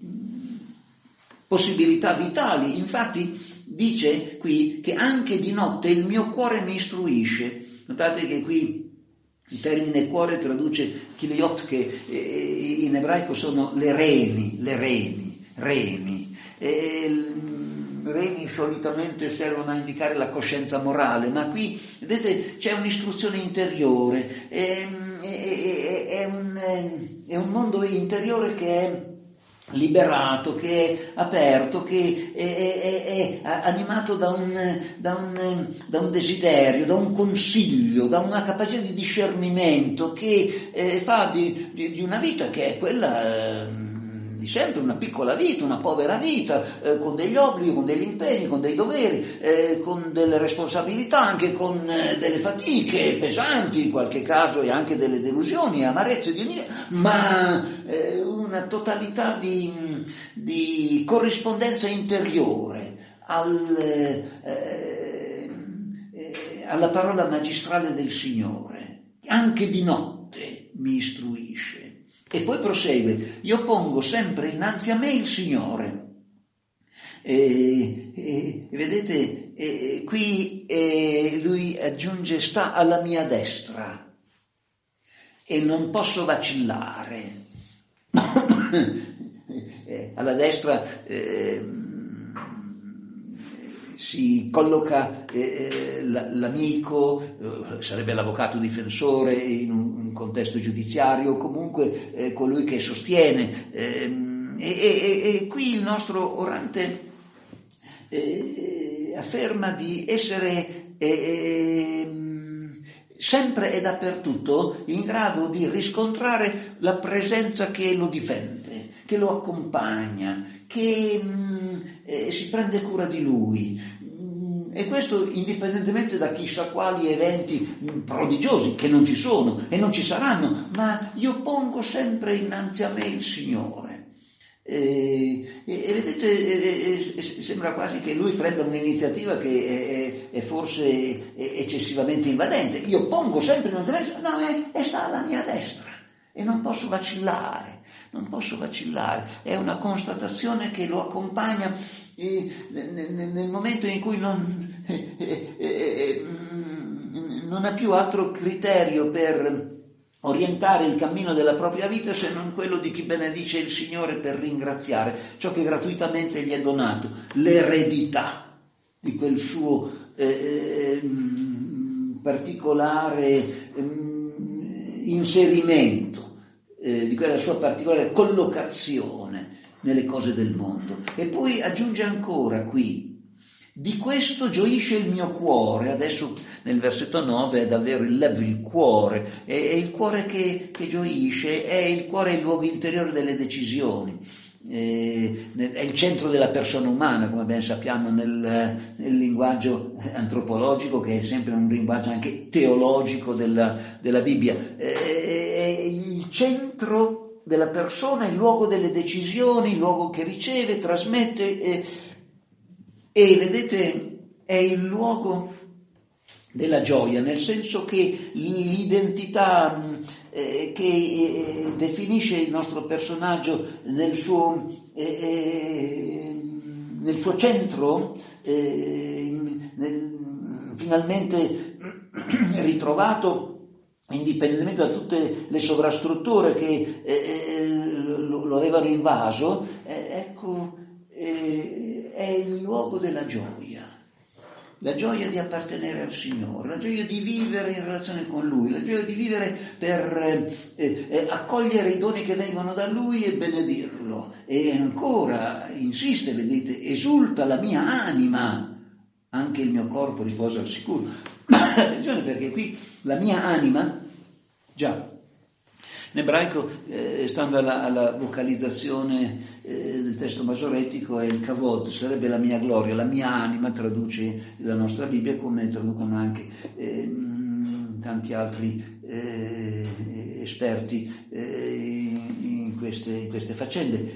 A: possibilità vitali. Infatti dice qui che anche di notte il mio cuore mi istruisce. Notate che qui il termine cuore traduce kiliot, che eh, in ebraico sono le remi, le remi, remi. E remi solitamente servono a indicare la coscienza morale, ma qui vedete c'è un'istruzione interiore, è, è, è, un, è un mondo interiore che è liberato, che è aperto, che è, è, è animato da un, da, un, da un desiderio, da un consiglio, da una capacità di discernimento che eh, fa di, di, di una vita che è quella eh, di sempre, una piccola vita, una povera vita, eh, con degli obblighi, con degli impegni, con dei doveri, eh, con delle responsabilità, anche con eh, delle fatiche pesanti in qualche caso, e anche delle delusioni, amarezze di ogni, ma eh, una totalità di, di corrispondenza interiore al, eh, eh, alla parola magistrale del Signore. Anche di notte mi istruisce. E poi prosegue: io pongo sempre innanzi a me il Signore. E, e, vedete, e, qui e, lui aggiunge: sta alla mia destra e non posso vacillare. Alla destra eh, si colloca eh, l'amico, eh, sarebbe l'avvocato difensore in un, un contesto giudiziario, comunque eh, colui che sostiene. Eh, e, e, e qui il nostro orante eh, afferma di essere eh, sempre e dappertutto in grado di riscontrare la presenza che lo difende, che lo accompagna, che mh, eh, si prende cura di lui, mh, e questo indipendentemente da chissà quali eventi mh, prodigiosi, che non ci sono e non ci saranno, ma io pongo sempre innanzi a me il Signore. E, e, e vedete, e, e, sembra quasi che lui prenda un'iniziativa che è, è forse eccessivamente invadente. Io pongo sempre innanzi a me, no, è, è sta alla mia destra e non posso vacillare. Non posso vacillare, è una constatazione che lo accompagna eh, nel, nel momento in cui non, eh, eh, non ha più altro criterio per orientare il cammino della propria vita se non quello di chi benedice il Signore per ringraziare ciò che gratuitamente gli è donato, l'eredità di quel suo eh, particolare eh, inserimento, eh, di quella sua particolare collocazione nelle cose del mondo. E poi aggiunge ancora qui: di questo gioisce il mio cuore. Adesso nel versetto nove è davvero il lev, il cuore, è, è il cuore che, che gioisce, è il cuore, il luogo interiore delle decisioni, è, è il centro della persona umana, come ben sappiamo nel, nel linguaggio antropologico, che è sempre un linguaggio anche teologico della, della Bibbia. È, è il centro della persona, il luogo delle decisioni, il luogo che riceve, trasmette, e, e vedete, è il luogo della gioia, nel senso che l'identità eh, che eh, definisce il nostro personaggio nel suo, eh, nel suo centro, eh, nel, finalmente ritrovato, indipendentemente da tutte le sovrastrutture che eh, lo, lo avevano invaso, eh, ecco, eh, è il luogo della gioia. La gioia di appartenere al Signore, la gioia di vivere in relazione con Lui, la gioia di vivere per eh, eh, accogliere i doni che vengono da Lui e benedirlo. E ancora insiste, vedete, esulta la mia anima, anche il mio corpo riposa al sicuro. Attenzione, perché qui la mia anima, già, in ebraico, eh, stando alla, alla vocalizzazione eh, del testo masoretico, è il kavod, sarebbe la mia gloria, la mia anima, traduce la nostra Bibbia, come traducono anche eh, tanti altri eh, esperti eh, in, queste, in queste faccende.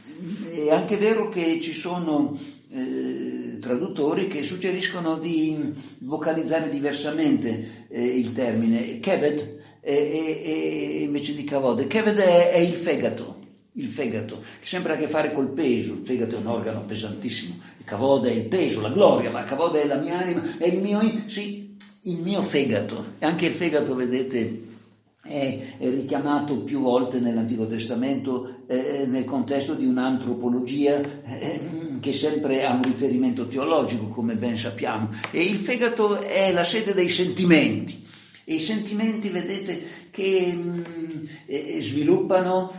A: È anche vero che ci sono eh, traduttori che suggeriscono di vocalizzare diversamente eh, il termine keved, E, e, e invece di kavod. Keved è, è il fegato, il fegato, che sempre ha a che fare col peso. Il fegato è un organo pesantissimo, il kavod è il peso, la gloria, ma il kavod è la mia anima, è il mio, sì, il mio fegato. E anche il fegato, vedete, è, è richiamato più volte nell'Antico Testamento eh, nel contesto di un'antropologia eh, che sempre ha un riferimento teologico, come ben sappiamo. E il fegato è la sede dei sentimenti. E i sentimenti, vedete, che mh, eh, sviluppano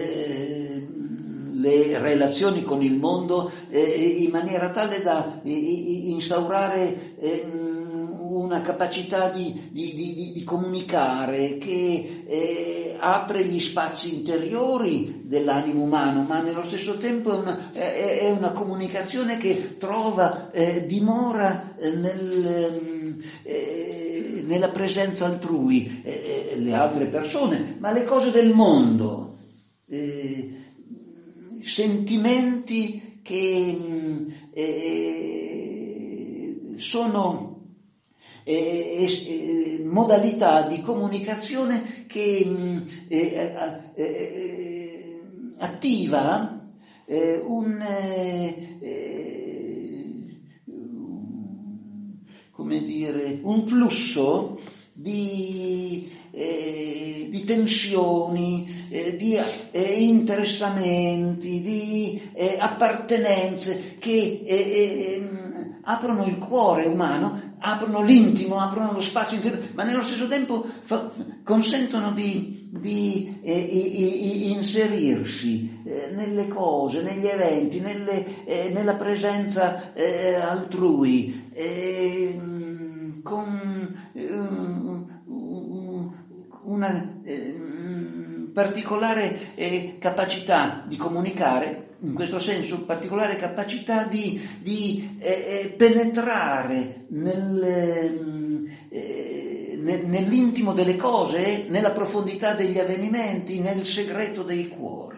A: eh, le relazioni con il mondo eh, in maniera tale da eh, instaurare eh, una capacità di, di, di, di comunicare che eh, apre gli spazi interiori dell'animo umano, ma nello stesso tempo è una, è, è una comunicazione che trova eh, dimora eh, nel... Eh, nella presenza altrui, eh, le altre persone, ma le cose del mondo, eh, sentimenti che eh, sono eh, eh, modalità di comunicazione che eh, eh, attiva eh, un eh, come dire, un flusso di, eh, di tensioni, eh, di eh, interessamenti, di eh, appartenenze che eh, eh, aprono il cuore umano, aprono l'intimo, aprono lo spazio interiore, ma nello stesso tempo fa, consentono di, di eh, i, i, inserirsi eh, nelle cose, negli eventi, nelle, eh, nella presenza eh, altrui, eh, con eh, una eh, particolare eh, capacità di comunicare, in questo senso particolare capacità di, di eh, penetrare nel, eh, nell'intimo delle cose, nella profondità degli avvenimenti, nel segreto dei cuori.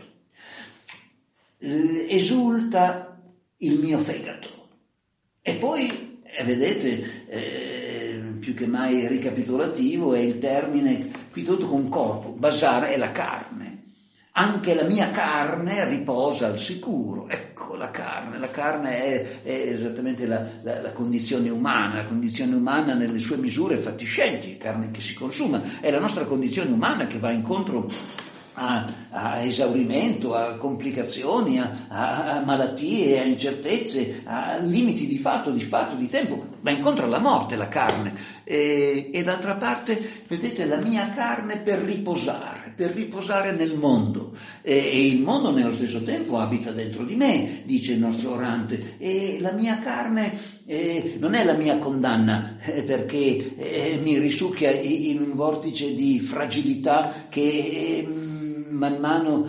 A: Esulta il mio fegato. E poi, eh, vedete, eh, più che mai ricapitolativo è il termine, qui tutto con corpo, basar è la carne. anche la mia carne riposa al sicuro. Ecco la carne, la carne è, è esattamente la, la, la condizione umana, la condizione umana nelle sue misure fatiscenti, carne che si consuma, è la nostra condizione umana che va incontro a, a esaurimento, a complicazioni, a, a, a malattie, a incertezze, a limiti di fatto, di spazio, di tempo, va incontro alla morte la carne. E, e d'altra parte, vedete, la mia carne per riposare, per riposare nel mondo, e, e il mondo nello stesso tempo abita dentro di me, dice il nostro orante, e la mia carne eh, non è la mia condanna, eh, perché eh, mi risucchia in un vortice di fragilità che eh, man mano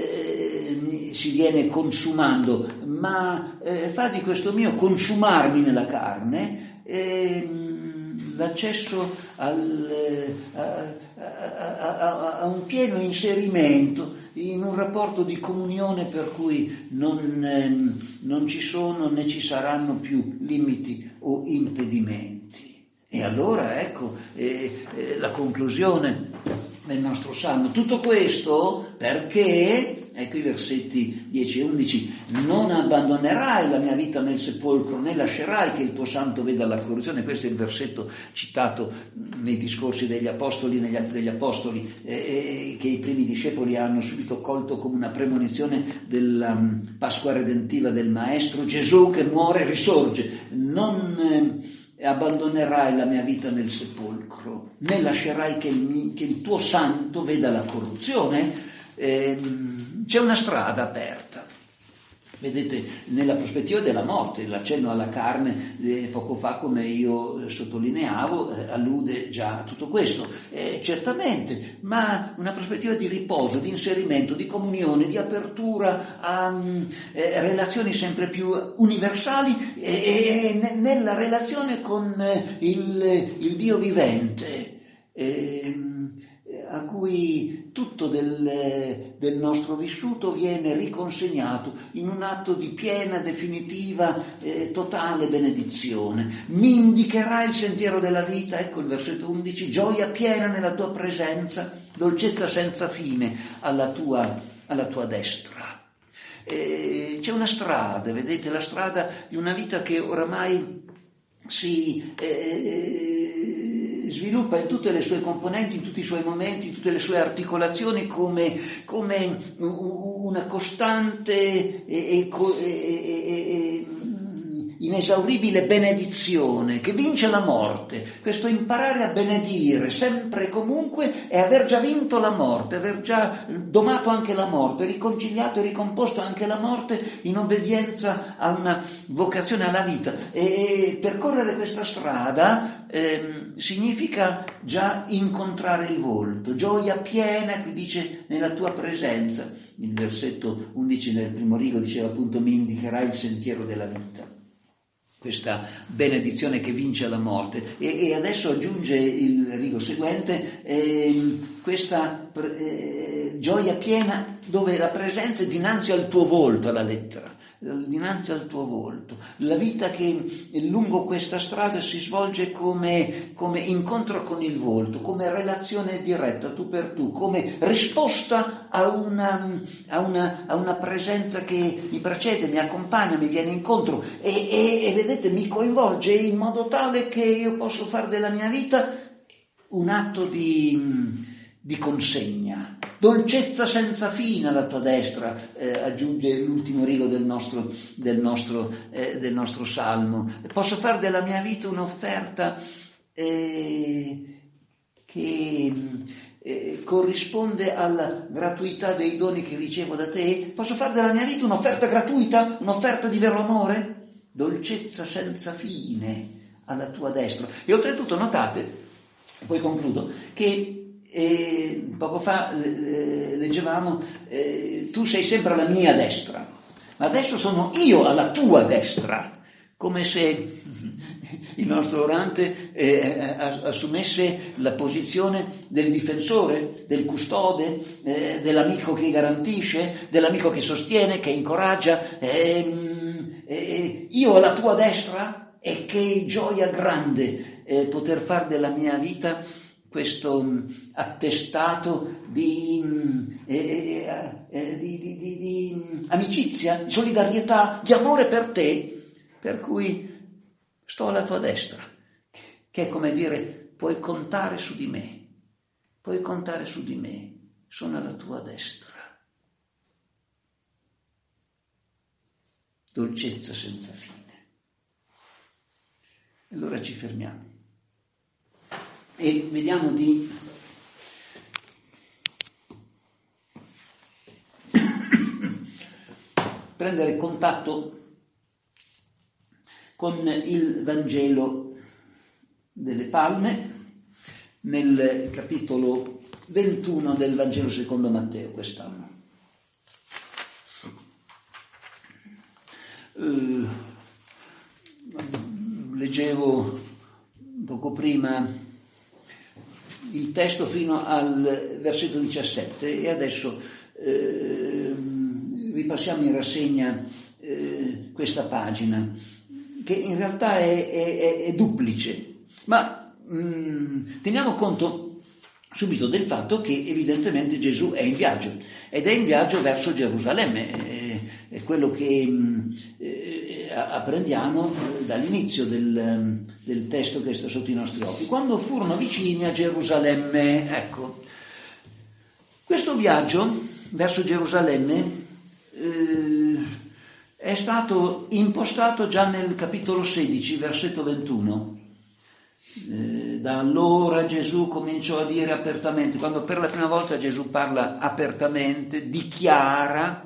A: eh, si viene consumando, ma eh, fa di questo mio consumarmi nella carne eh, l'accesso al, a, a, a, a un pieno inserimento in un rapporto di comunione per cui non, eh, non ci sono né ci saranno più limiti o impedimenti. E allora ecco eh, eh, la conclusione del nostro salmo. Tutto questo perché, ecco i versetti dieci e undici, non abbandonerai la mia vita nel sepolcro, né lascerai che il tuo santo veda la corruzione. Questo è il versetto citato nei discorsi degli apostoli, negli atti degli apostoli, eh, che i primi discepoli hanno subito colto come una premonizione della um, Pasqua redentiva del Maestro. Gesù che muore e risorge. Non eh, abbandonerai la mia vita nel sepolcro, né lascerai che il, che il tuo santo veda la corruzione. Eh, c'è una strada aperta. Vedete, nella prospettiva della morte, l'accenno alla carne eh, poco fa, come io sottolineavo, eh, allude già a tutto questo, eh, certamente, ma una prospettiva di riposo, di inserimento, di comunione, di apertura a eh, relazioni sempre più universali e eh, eh, nella relazione con eh, il, il Dio vivente, eh, a cui tutto del, del nostro vissuto viene riconsegnato in un atto di piena, definitiva, eh, totale benedizione. Mi indicherai il sentiero della vita, ecco il versetto undici, gioia piena nella tua presenza, dolcezza senza fine alla tua, alla tua destra. Eh, c'è una strada, vedete, la strada di una vita che oramai si eh, sviluppa in tutte le sue componenti, in tutti i suoi momenti, in tutte le sue articolazioni come, come una costante e, e, e, e inesauribile benedizione che vince la morte. Questo imparare a benedire sempre e comunque è aver già vinto la morte, aver già domato anche la morte, riconciliato e ricomposto anche la morte in obbedienza a una vocazione alla vita. E percorrere questa strada eh, significa già incontrare il volto, gioia piena, qui dice, nella tua presenza. Il versetto undici nel primo rigo diceva appunto mi indicherai il sentiero della vita. Questa benedizione che vince la morte. E, e adesso aggiunge il rigo seguente, eh, questa eh, gioia piena dove la presenza è dinanzi al tuo volto, alla lettera, dinanzi al tuo volto. La vita che lungo questa strada si svolge come, come incontro con il volto, come relazione diretta, tu per tu, come risposta a una, a una, a una presenza che mi precede, mi accompagna, mi viene incontro e, e, e vedete, mi coinvolge in modo tale che io posso fare della mia vita un atto di, di consegna. Dolcezza senza fine alla tua destra, eh, aggiunge l'ultimo rigo del nostro, del nostro, eh, del nostro salmo. Posso fare della mia vita un'offerta eh, che eh, corrisponde alla gratuità dei doni che ricevo da te? Posso fare della mia vita un'offerta gratuita, un'offerta di vero amore? Dolcezza senza fine alla tua destra. E oltretutto notate, e poi concludo, che E poco fa eh, leggevamo eh, tu sei sempre alla mia destra, ma adesso sono io alla tua destra, come se il nostro orante eh, assumesse la posizione del difensore, del custode, eh, dell'amico che garantisce, dell'amico che sostiene, che incoraggia. Eh, eh, io alla tua destra, e che gioia grande eh, poter fare della mia vita questo attestato di, eh, eh, eh, di, di, di, di amicizia, di solidarietà, di amore per te, per cui sto alla tua destra, che è come dire, puoi contare su di me, puoi contare su di me, sono alla tua destra. Dolcezza senza fine. Allora ci fermiamo e vediamo di prendere contatto con il Vangelo delle Palme nel capitolo ventuno del Vangelo secondo Matteo quest'anno. Uh, leggevo poco prima il testo fino al versetto diciassette e adesso eh, ripassiamo in rassegna eh, questa pagina che in realtà è, è, è duplice, ma mh, teniamo conto subito del fatto che evidentemente Gesù è in viaggio ed è in viaggio verso Gerusalemme, è, è quello che mh, eh, apprendiamo dall'inizio del, del testo che sta sotto i nostri occhi. Quando furono vicini a Gerusalemme, ecco, questo viaggio verso Gerusalemme eh, è stato impostato già nel capitolo sedici, versetto ventuno. Eh, da allora Gesù cominciò a dire apertamente, quando per la prima volta Gesù parla apertamente, dichiara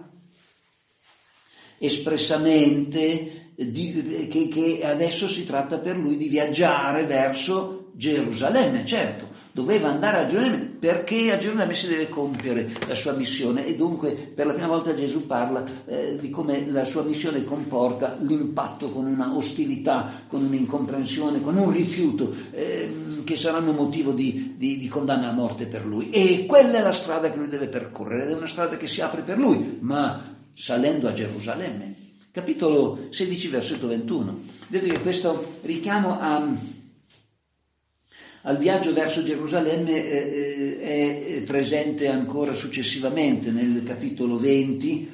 A: espressamente di, che, che adesso si tratta per lui di viaggiare verso Gerusalemme. Certo, doveva andare a Gerusalemme perché a Gerusalemme si deve compiere la sua missione e dunque per la prima volta Gesù parla eh, di come la sua missione comporta l'impatto con una ostilità, con un'incomprensione, con un rifiuto eh, che saranno motivo di, di, di condanna a morte per lui, e quella è la strada che lui deve percorrere ed è una strada che si apre per lui, ma salendo a Gerusalemme. Capitolo sedici, versetto ventuno. Vedete che questo richiamo a, al viaggio verso Gerusalemme eh, è presente ancora successivamente nel capitolo venti,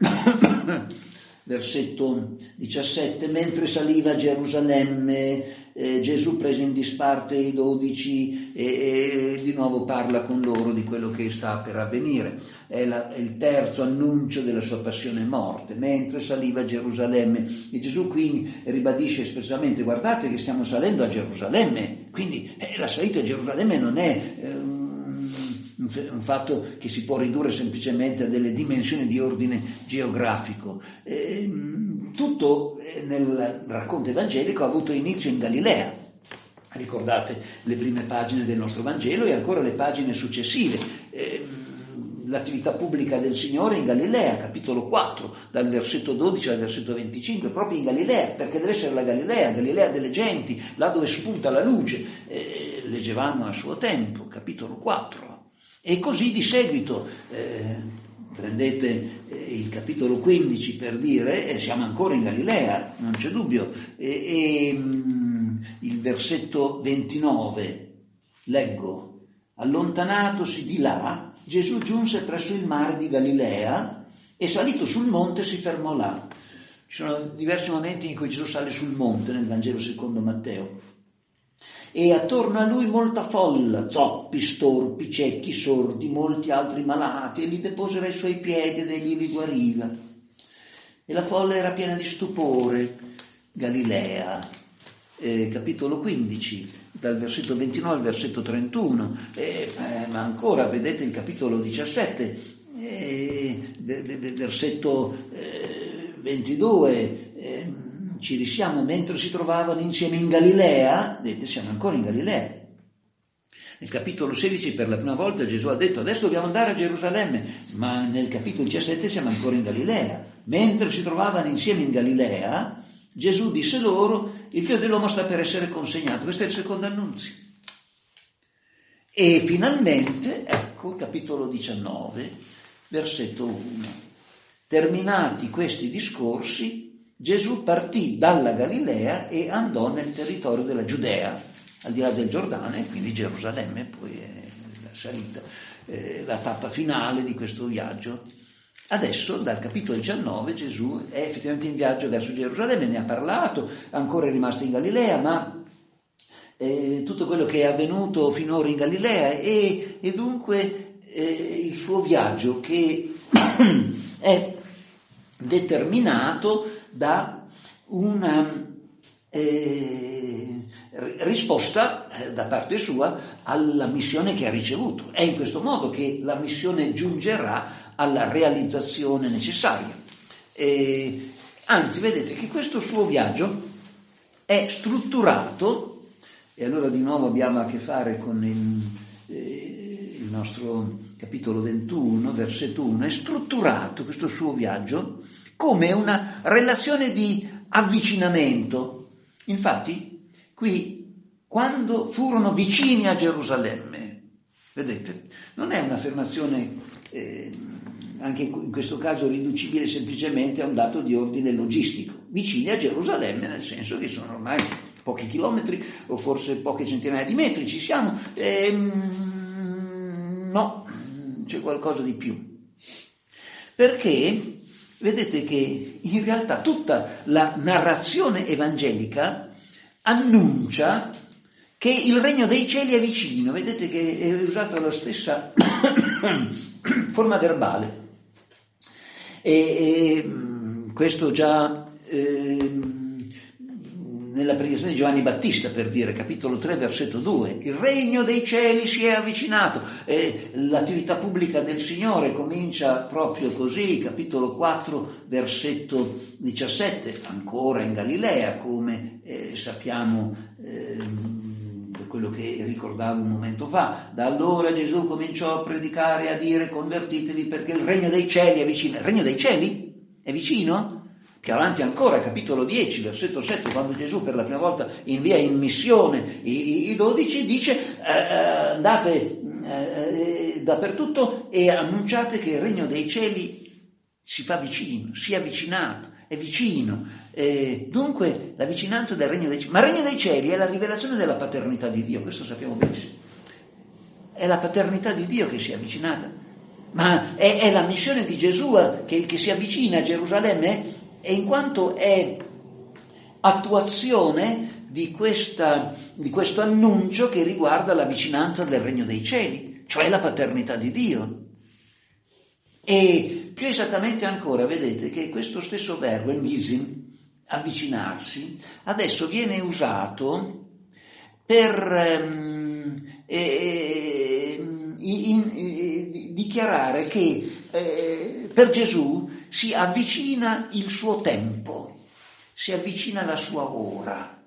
A: versetto diciassette. Mentre saliva a Gerusalemme eh, Gesù prese in disparte i dodici e, e di nuovo parla con loro di quello che sta per avvenire. È, la, è il terzo annuncio della sua passione e morte, mentre saliva a Gerusalemme. E Gesù qui ribadisce espressamente: guardate che stiamo salendo a Gerusalemme, quindi eh, la salita a Gerusalemme non è eh, un, un fatto che si può ridurre semplicemente a delle dimensioni di ordine geografico. Eh, tutto nel racconto evangelico ha avuto inizio in Galilea. Ricordate le prime pagine del nostro Vangelo e ancora le pagine successive. Eh, L'attività pubblica del Signore in Galilea, capitolo quattro, dal versetto dodici al versetto venticinque, proprio in Galilea, perché deve essere la Galilea, Galilea delle genti, là dove spunta la luce. Eh, leggevamo a suo tempo, capitolo quattro. E così di seguito, eh, prendete eh, il capitolo quindici per dire, eh, siamo ancora in Galilea, non c'è dubbio. E, e mh, il versetto ventinove, leggo: allontanatosi di là, Gesù giunse presso il mare di Galilea e salito sul monte si fermò là. Ci sono diversi momenti in cui Gesù sale sul monte nel Vangelo secondo Matteo. E attorno a lui molta folla, zoppi, storpi, ciechi, sordi, molti altri malati, e li deposero ai suoi piedi ed egli li guariva. E la folla era piena di stupore. Galilea, eh, capitolo quindici. Dal versetto ventinove al versetto trentuno, eh, ma ancora vedete il capitolo diciassette, eh, versetto eh, ventidue, eh, ci risiamo, mentre si trovavano insieme in Galilea, vedete, siamo ancora in Galilea. Nel capitolo sedici per la prima volta Gesù ha detto: adesso dobbiamo andare a Gerusalemme, ma nel capitolo diciassette siamo ancora in Galilea. Mentre si trovavano insieme in Galilea, Gesù disse loro: il figlio dell'uomo sta per essere consegnato. Questo è il secondo annunzio. E finalmente, ecco, capitolo diciannove, versetto uno. Terminati questi discorsi, Gesù partì dalla Galilea e andò nel territorio della Giudea, al di là del Giordano, e quindi Gerusalemme poi è la salita, eh, la tappa finale di questo viaggio. Adesso, dal capitolo diciannove, Gesù è effettivamente in viaggio verso Gerusalemme, ne ha parlato, ancora è rimasto in Galilea, ma eh, tutto quello che è avvenuto finora in Galilea e, e dunque eh, il suo viaggio che è determinato da una eh, risposta eh, da parte sua alla missione che ha ricevuto. È in questo modo che la missione giungerà alla realizzazione necessaria. Eh, anzi, vedete che questo suo viaggio è strutturato, e allora di nuovo abbiamo a che fare con il, eh, il nostro capitolo ventuno, versetto uno, è strutturato questo suo viaggio come una relazione di avvicinamento. Infatti, qui, quando furono vicini a Gerusalemme, vedete, non è un'affermazione eh, anche in questo caso riducibile semplicemente a un dato di ordine logistico, vicini a Gerusalemme nel senso che sono ormai pochi chilometri o forse poche centinaia di metri, ci siamo, ehm, no, c'è qualcosa di più, perché vedete che in realtà tutta la narrazione evangelica annuncia che il regno dei cieli è vicino, vedete che è usata la stessa forma verbale. E, e questo già eh, nella predicazione di Giovanni Battista, per dire, capitolo tre, versetto due, il regno dei cieli si è avvicinato, e l'attività pubblica del Signore comincia proprio così, capitolo quattro, versetto diciassette, ancora in Galilea, come eh, sappiamo eh, quello che ricordavo un momento fa. Da allora Gesù cominciò a predicare e a dire: convertitevi perché il regno dei cieli è vicino. Il regno dei cieli è vicino? Più avanti ancora, capitolo dieci, versetto sette, quando Gesù per la prima volta invia in missione i, i dodici, dice eh, andate eh, dappertutto e annunciate che il regno dei cieli si fa vicino, si è avvicinato, è vicino. Eh, dunque la vicinanza del regno dei cieli, ma il regno dei cieli è la rivelazione della paternità di Dio, questo sappiamo benissimo, è la paternità di Dio che si è avvicinata, ma è, è la missione di Gesù che, che si avvicina a Gerusalemme, e in quanto è attuazione di, questa, di questo annuncio che riguarda la vicinanza del regno dei cieli, cioè la paternità di Dio. E più esattamente ancora, vedete che questo stesso verbo, il misim, avvicinarsi, adesso viene usato per um, eh, in, in, dichiarare che eh, per Gesù si avvicina il suo tempo, si avvicina la sua ora.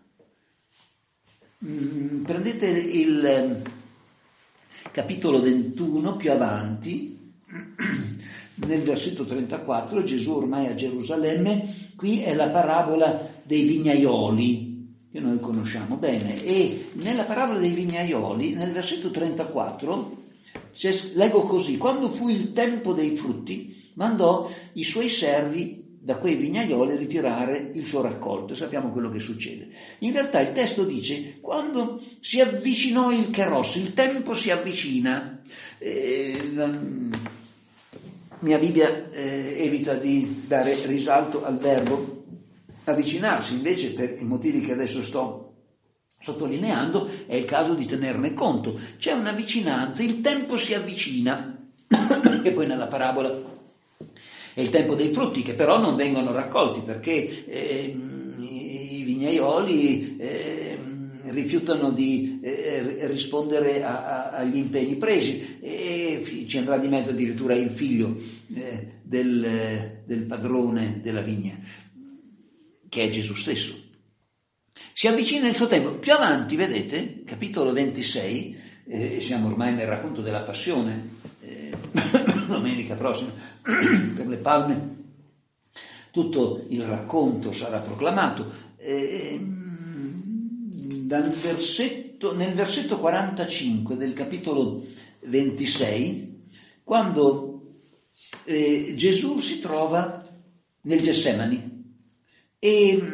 A: Mm, prendete il capitolo ventuno più avanti, nel versetto trentaquattro, Gesù ormai a Gerusalemme, qui è la parabola dei vignaioli, che noi conosciamo bene, e nella parabola dei vignaioli, nel versetto trentaquattro, leggo così: quando fu il tempo dei frutti, mandò i suoi servi da quei vignaioli ritirare il suo raccolto. Sappiamo quello che succede. In realtà il testo dice: quando si avvicinò il Keros, il tempo si avvicina. Eh, la mia Bibbia eh, evita di dare risalto al verbo avvicinarsi, invece per i motivi che adesso sto sottolineando è il caso di tenerne conto. C'è una vicinanza, il tempo si avvicina, e poi nella parabola è il tempo dei frutti, che però non vengono raccolti perché eh, i vignaioli eh, rifiutano di eh, rispondere a, a, agli impegni presi, e ci andrà di mezzo addirittura il figlio eh, del, del padrone della vigna, che è Gesù stesso. Si avvicina il suo tempo. Più avanti, vedete, capitolo ventisei, eh, siamo ormai nel racconto della Passione, eh, domenica prossima, per le Palme, tutto il racconto sarà proclamato. Eh, dal versetto, nel versetto quarantacinque del capitolo ventisei, quando eh, Gesù si trova nel Getsemani, e,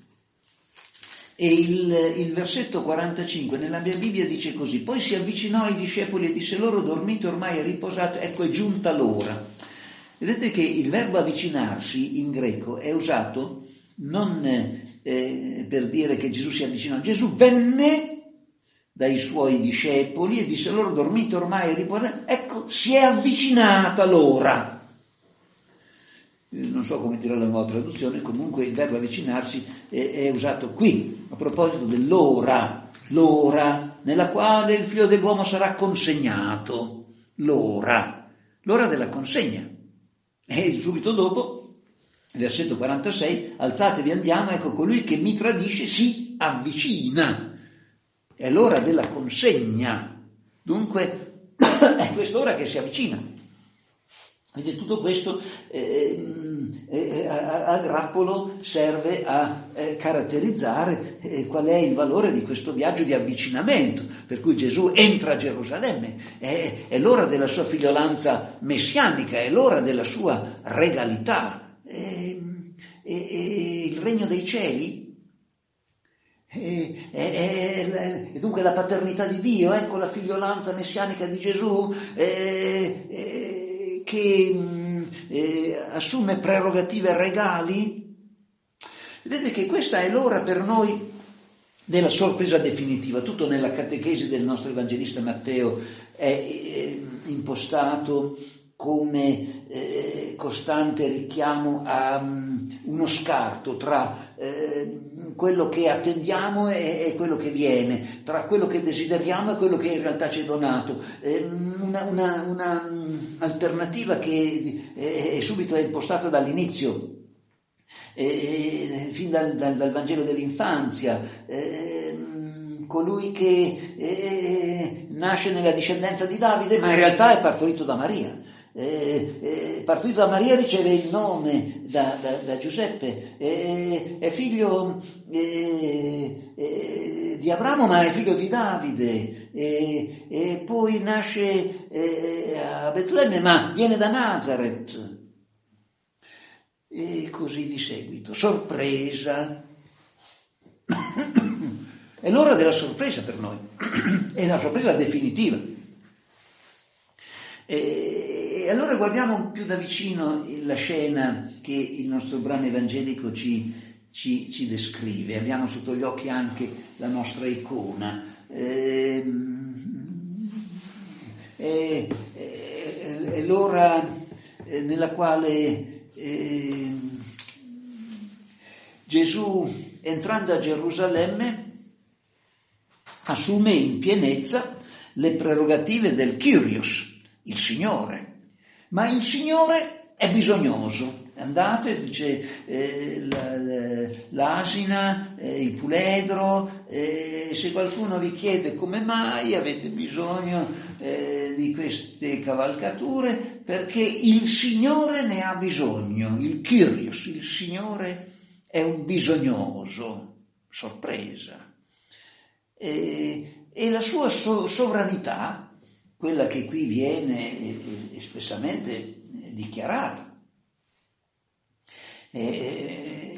A: e il, il versetto quarantacinque nella mia Bibbia dice così: poi si avvicinò ai discepoli e disse loro: dormite ormai e riposate, ecco è giunta l'ora. Vedete che il verbo avvicinarsi in greco è usato non eh, per dire che Gesù si avvicinò. Gesù venne dai suoi discepoli e disse loro: dormite ormai e riposate. Ecco, si è avvicinata l'ora. Non so come dirà la nuova traduzione, comunque il verbo avvicinarsi è, è usato qui a proposito dell'ora, l'ora nella quale il figlio dell'uomo sarà consegnato, l'ora, l'ora della consegna. E subito dopo, versetto quarantasei, alzatevi, andiamo, ecco colui che mi tradisce si avvicina. È l'ora della consegna, dunque è quest'ora che si avvicina. Ed tutto questo eh, eh, a, a grappolo serve a eh, caratterizzare eh, qual è il valore di questo viaggio di avvicinamento, per cui Gesù entra a Gerusalemme, è, è l'ora della sua figliolanza messianica, è l'ora della sua regalità, è, è, è il regno dei cieli. E, e, e, e dunque la paternità di Dio, ecco la figliolanza messianica di Gesù e, e, che e, assume prerogative regali. Vedete che questa è l'ora per noi della sorpresa definitiva. Tutto nella catechesi del nostro evangelista Matteo è, è impostato come eh, costante richiamo a um, uno scarto tra eh, quello che attendiamo e, e quello che viene, tra quello che desideriamo e quello che in realtà ci è donato, eh, una, una, una um, alternativa che è, è subito impostata dall'inizio, eh, fin dal, dal, dal Vangelo dell'infanzia. Eh, colui che eh, nasce nella discendenza di Davide, ma in realtà è partorito da Maria. Eh, eh, partorito da Maria riceve il nome da, da, da Giuseppe, eh, è figlio eh, eh, di Abramo, ma è figlio di Davide, eh, e poi nasce eh, a Betlemme, ma viene da Nazareth, e così di seguito. Sorpresa. È l'ora della sorpresa per noi, è la sorpresa definitiva. E allora guardiamo più da vicino la scena che il nostro brano evangelico ci, ci, ci descrive. Abbiamo sotto gli occhi anche la nostra icona. È, è, è, è l'ora nella quale eh, Gesù, entrando a Gerusalemme, assume in pienezza le prerogative del Kyrios, il Signore, ma il Signore è bisognoso. Andate, dice eh, la, la, l'asina, eh, il puledro, eh, se qualcuno vi chiede come mai avete bisogno eh, di queste cavalcature, perché il Signore ne ha bisogno, il Kyrios, il Signore è un bisognoso, sorpresa. E, e la sua so- sovranità, quella che qui viene espressamente dichiarata, e,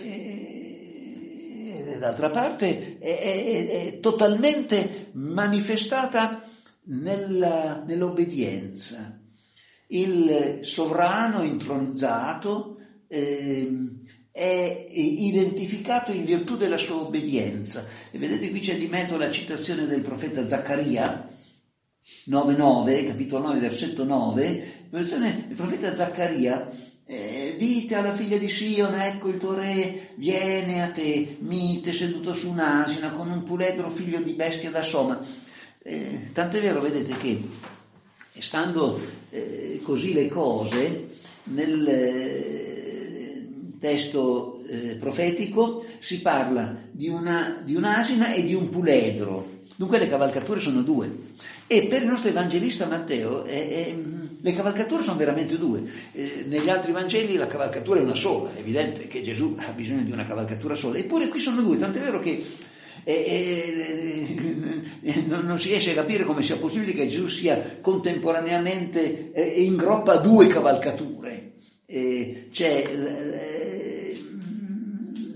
A: e, d'altra parte è, è, è totalmente manifestata nella, nell'obbedienza. Il sovrano intronizzato eh, è identificato in virtù della sua obbedienza. E vedete qui c'è di mezzo la citazione del profeta Zaccaria, nove nove, capitolo nove, versetto nove, il profeta Zaccaria, eh, dite alla figlia di Sion, ecco il tuo re viene a te, mite, seduto su un'asina, con un puledro figlio di bestia da soma. Eh, tant'è vero, vedete, che stando eh, così le cose, nel eh, testo eh, profetico si parla di, una, di un'asina e di un puledro. Dunque le cavalcature sono due. E per il nostro evangelista Matteo eh, eh, le cavalcature sono veramente due. Eh, negli altri Vangeli la cavalcatura è una sola, è evidente che Gesù ha bisogno di una cavalcatura sola, eppure qui sono due, tant'è vero che eh, eh, non, non si riesce a capire come sia possibile che Gesù sia contemporaneamente eh, in groppa due cavalcature. Eh, c'è eh,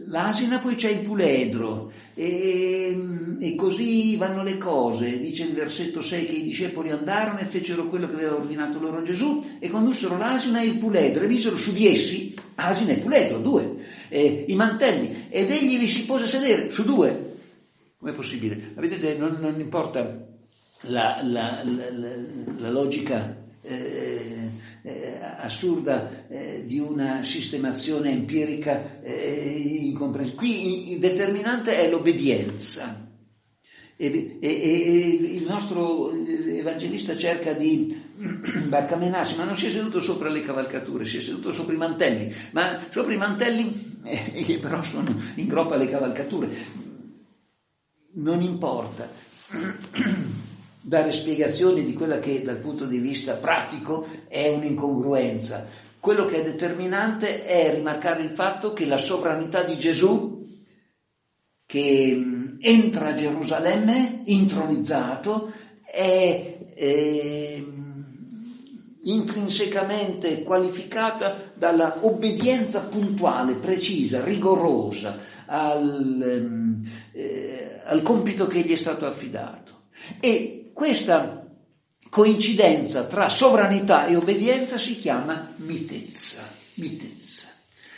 A: l'asina, poi c'è il puledro, e, e così vanno le cose. Dice il versetto sei che i discepoli andarono e fecero quello che aveva ordinato loro Gesù e condussero l'asina e il puledro e misero su di essi, asina e puledro, due, eh, i mantelli, ed egli vi si pose a sedere su due. Com'è possibile? Vedete, non, non importa la, la, la, la, la logica eh, eh, assurda eh, di una sistemazione empirica eh, incomprensibile. Qui il determinante è l'obbedienza. E, e, e il nostro evangelista cerca di barcamenarsi, ma non si è seduto sopra le cavalcature, si è seduto sopra i mantelli, ma sopra i mantelli eh, che però sono in groppa alle cavalcature. Non importa dare spiegazioni di quella che dal punto di vista pratico è un'incongruenza. Quello che è determinante è rimarcare il fatto che la sovranità di Gesù, che entra a Gerusalemme intronizzato, è, è intrinsecamente qualificata dalla obbedienza puntuale, precisa, rigorosa al, eh, al compito che gli è stato affidato. E questa coincidenza tra sovranità e obbedienza si chiama mitezza. mitezza.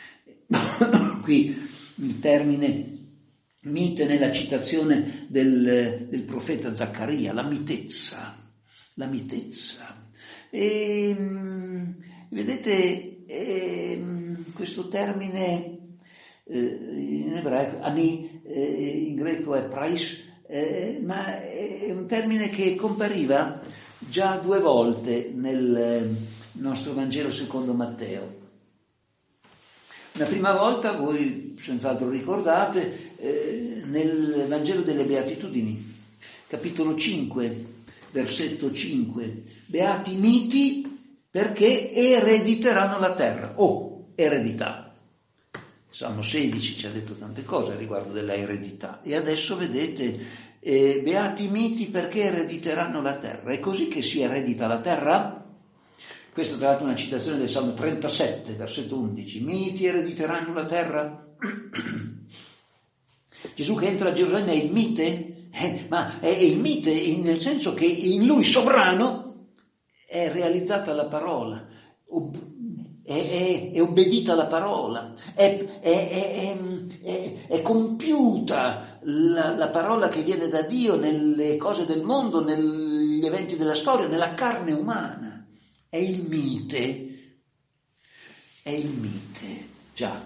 A: Qui il termine mite nella citazione del, del profeta Zaccaria, la mitezza, la mitezza. E, vedete, eh, questo termine eh, in ebraico, ani, eh, in greco è prais, eh, ma è un termine che compariva già due volte nel nostro Vangelo secondo Matteo. La prima volta, voi senz'altro ricordate, eh, nel Vangelo delle Beatitudini, capitolo cinque, versetto cinque, beati miti perché erediteranno la terra. Oh, eredità. Salmo sedici ci ha detto tante cose riguardo della eredità. E adesso vedete, eh, beati miti perché erediteranno la terra. È così che si eredita la terra? Questa tra l'altro è una citazione del Salmo trentasette, versetto undici. Miti erediteranno la terra? Gesù che entra a Gerusalemme è il mite? Eh, ma è il mite nel senso che in lui sovrano è realizzata la parola, è, è, è obbedita la parola, è, è, è, è, è compiuta la, la parola che viene da Dio nelle cose del mondo, negli eventi della storia, nella carne umana. È il mite, è il mite, già.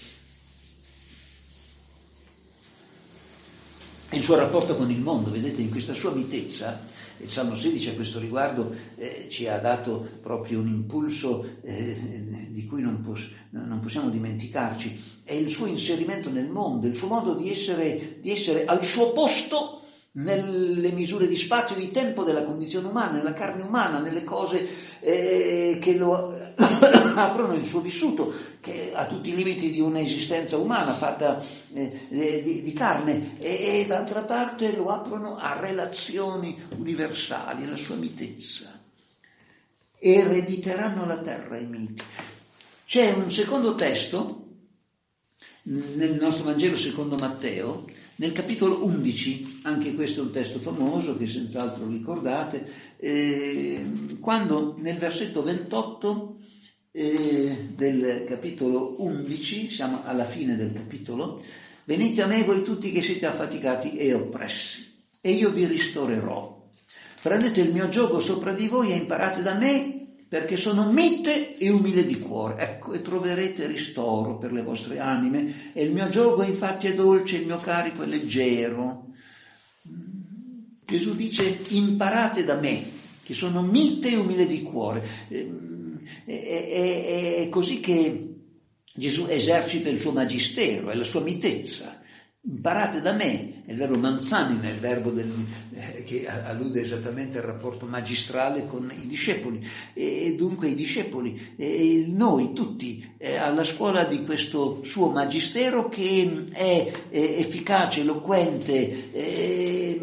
A: Il suo rapporto con il mondo, vedete, in questa sua mitezza, il Salmo sedici a questo riguardo eh, ci ha dato proprio un impulso eh, di cui non, pos- non possiamo dimenticarci, è il suo inserimento nel mondo, il suo modo di essere, di essere al suo posto nelle misure di spazio e di tempo della condizione umana, nella carne umana, nelle cose eh, che lo aprono il suo vissuto, che ha tutti i limiti di un'esistenza umana fatta eh, di, di carne, e, e d'altra parte lo aprono a relazioni universali, alla sua mitezza. Erediteranno la terra i miti. C'è un secondo testo nel nostro Vangelo secondo Matteo, nel capitolo undici, anche questo è un testo famoso che senz'altro ricordate, eh, quando nel versetto ventotto eh, del capitolo undici, siamo alla fine del capitolo, venite a me voi tutti che siete affaticati e oppressi, e io vi ristorerò. Prendete il mio giogo sopra di voi e imparate da me, perché sono mite e umile di cuore, ecco, e troverete ristoro per le vostre anime, e il mio giogo infatti è dolce, il mio carico è leggero. Gesù dice imparate da me, che sono mite e umile di cuore. È, è, è così che Gesù esercita il suo magistero, è la sua mitezza. Imparate da me, è il verbo manzanime, è il verbo del, eh, che allude esattamente al rapporto magistrale con i discepoli, e, e dunque i discepoli, e noi tutti, eh, alla scuola di questo suo magistero che è, è efficace, eloquente, è,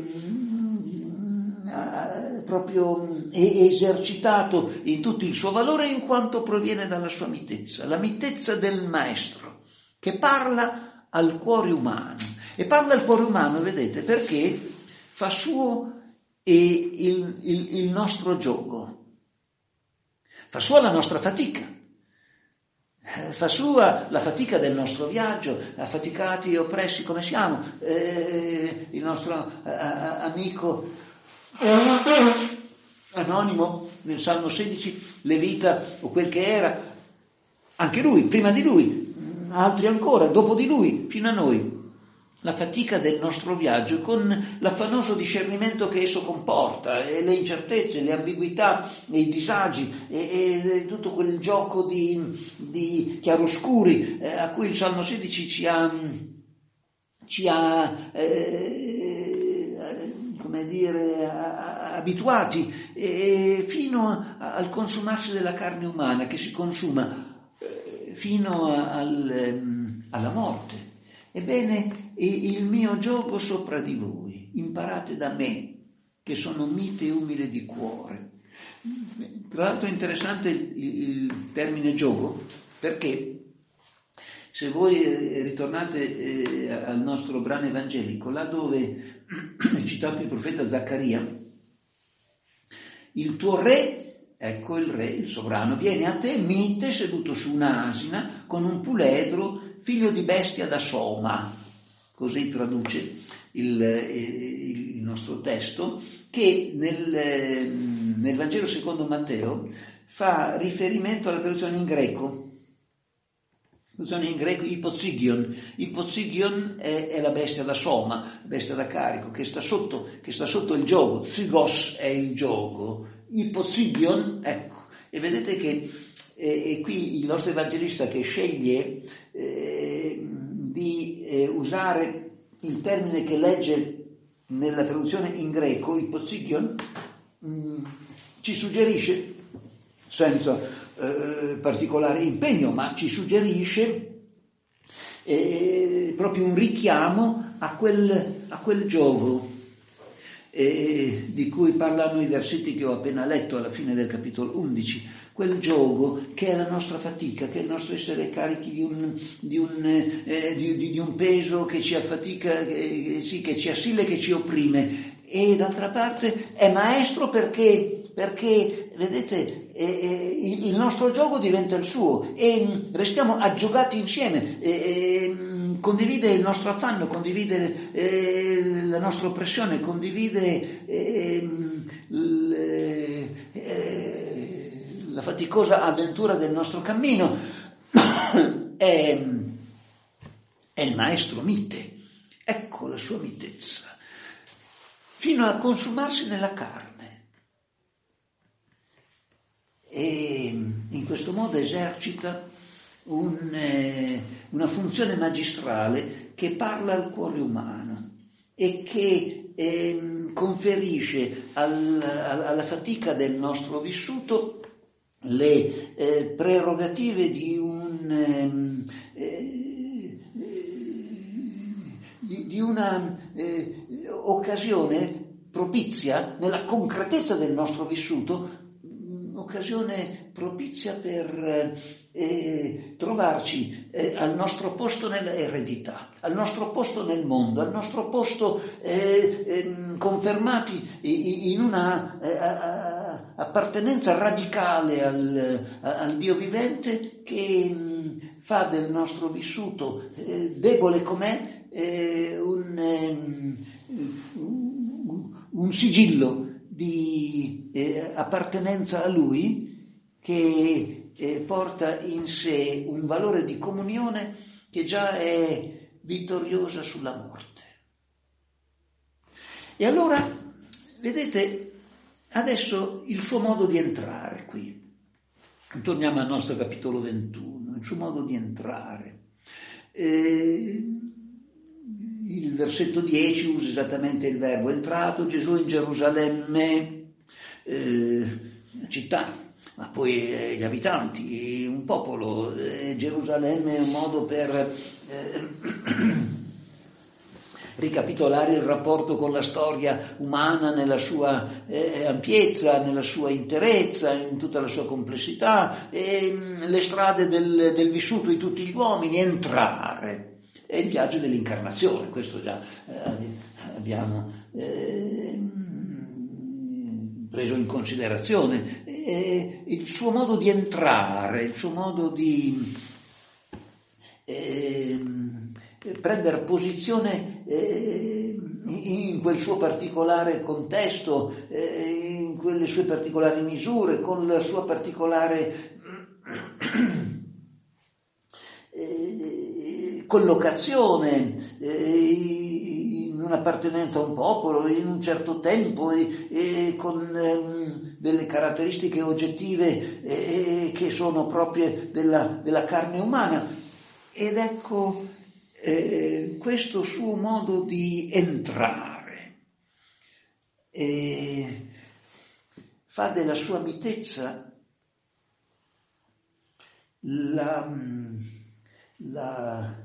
A: è, proprio è esercitato in tutto il suo valore in quanto proviene dalla sua mitezza, la mitezza del maestro che parla al cuore umano. E parla al cuore umano, vedete, perché fa suo il, il, il nostro giogo, fa sua la nostra fatica, fa sua la fatica del nostro viaggio, affaticati e oppressi come siamo. Eh, il nostro eh, amico anonimo nel Salmo sedici, Levita o quel che era, anche lui, prima di lui, altri ancora, dopo di lui, fino a noi. La fatica del nostro viaggio con l'affanoso discernimento che esso comporta, e le incertezze, le ambiguità, e i disagi, e, e tutto quel gioco di, di chiaroscuri eh, a cui il Salmo sedici ci ha, ci ha eh, come dire, abituati, e fino a, al consumarsi della carne umana, che si consuma eh, fino a, al, alla morte. Ebbene, il mio giogo sopra di voi, imparate da me, che sono mite e umile di cuore. Tra l'altro è interessante il, il termine giogo, perché se voi ritornate eh, al nostro brano evangelico, là dove è citato il profeta Zaccaria, il tuo re, ecco il re, il sovrano, viene a te mite, seduto su un'asina, con un puledro, figlio di bestia da Soma, così traduce il, il nostro testo, che nel, nel Vangelo secondo Matteo fa riferimento alla traduzione in greco. La traduzione in greco ipozigion. Ipozigion è, è la bestia da Soma, bestia da carico, che sta sotto, che sta sotto il giogo. Zygos è il giogo. Ipozigion, ecco. E vedete che e qui il nostro evangelista, che sceglie eh, di eh, usare il termine che legge nella traduzione in greco, ipozigion, mh, ci suggerisce, senza eh, particolare impegno, ma ci suggerisce eh, proprio un richiamo a quel, a quel giogo eh, di cui parlano i versetti che ho appena letto alla fine del capitolo undici. Quel giogo che è la nostra fatica, che è il nostro essere carichi di un, di un, eh, di, di, di un peso che ci affatica, che, sì, che ci assilla e che ci opprime. E d'altra parte è maestro perché, perché vedete, eh, il, il nostro giogo diventa il suo e restiamo aggiogati insieme. Eh, condivide il nostro affanno, condivide eh, la nostra oppressione, condivide eh, l, eh, la faticosa avventura del nostro cammino. è, è il maestro mite, ecco la sua mitezza, fino a consumarsi nella carne. E in questo modo esercita un, eh, una funzione magistrale che parla al cuore umano e che eh, conferisce al, alla fatica del nostro vissuto le eh, prerogative di un eh, di, di una eh, occasione propizia nella concretezza del nostro vissuto, occasione propizia per eh, trovarci eh, al nostro posto nell'eredità, al nostro posto nel mondo, al nostro posto eh, eh, confermati in una eh, appartenenza radicale al, al Dio vivente, che mh, fa del nostro vissuto eh, debole com'è eh, un, eh, un sigillo di eh, appartenenza a Lui, che eh, porta in sé un valore di comunione che già è vittoriosa sulla morte. E allora, vedete, adesso il suo modo di entrare qui. Torniamo al nostro capitolo ventuno, il suo modo di entrare. Eh, il versetto dieci usa esattamente il verbo entrato, Gesù in Gerusalemme, eh, città, ma poi eh, gli abitanti, un popolo. eh, Gerusalemme è un modo per eh, ricapitolare il rapporto con la storia umana nella sua eh, ampiezza, nella sua interezza, in tutta la sua complessità, e, mh, le strade del, del vissuto di tutti gli uomini, entrare. è il viaggio dell'incarnazione, questo già eh, abbiamo eh, preso in considerazione. Eh, il suo modo di entrare, il suo modo di eh, prendere posizione eh, in quel suo particolare contesto, eh, in quelle sue particolari misure, con la sua particolare eh, collocazione eh, in un'appartenenza a un popolo, in un certo tempo, eh, eh, con eh, delle caratteristiche oggettive eh, che sono proprie della, della carne umana. Ed ecco eh, questo suo modo di entrare eh, fa della sua mitezza la, la,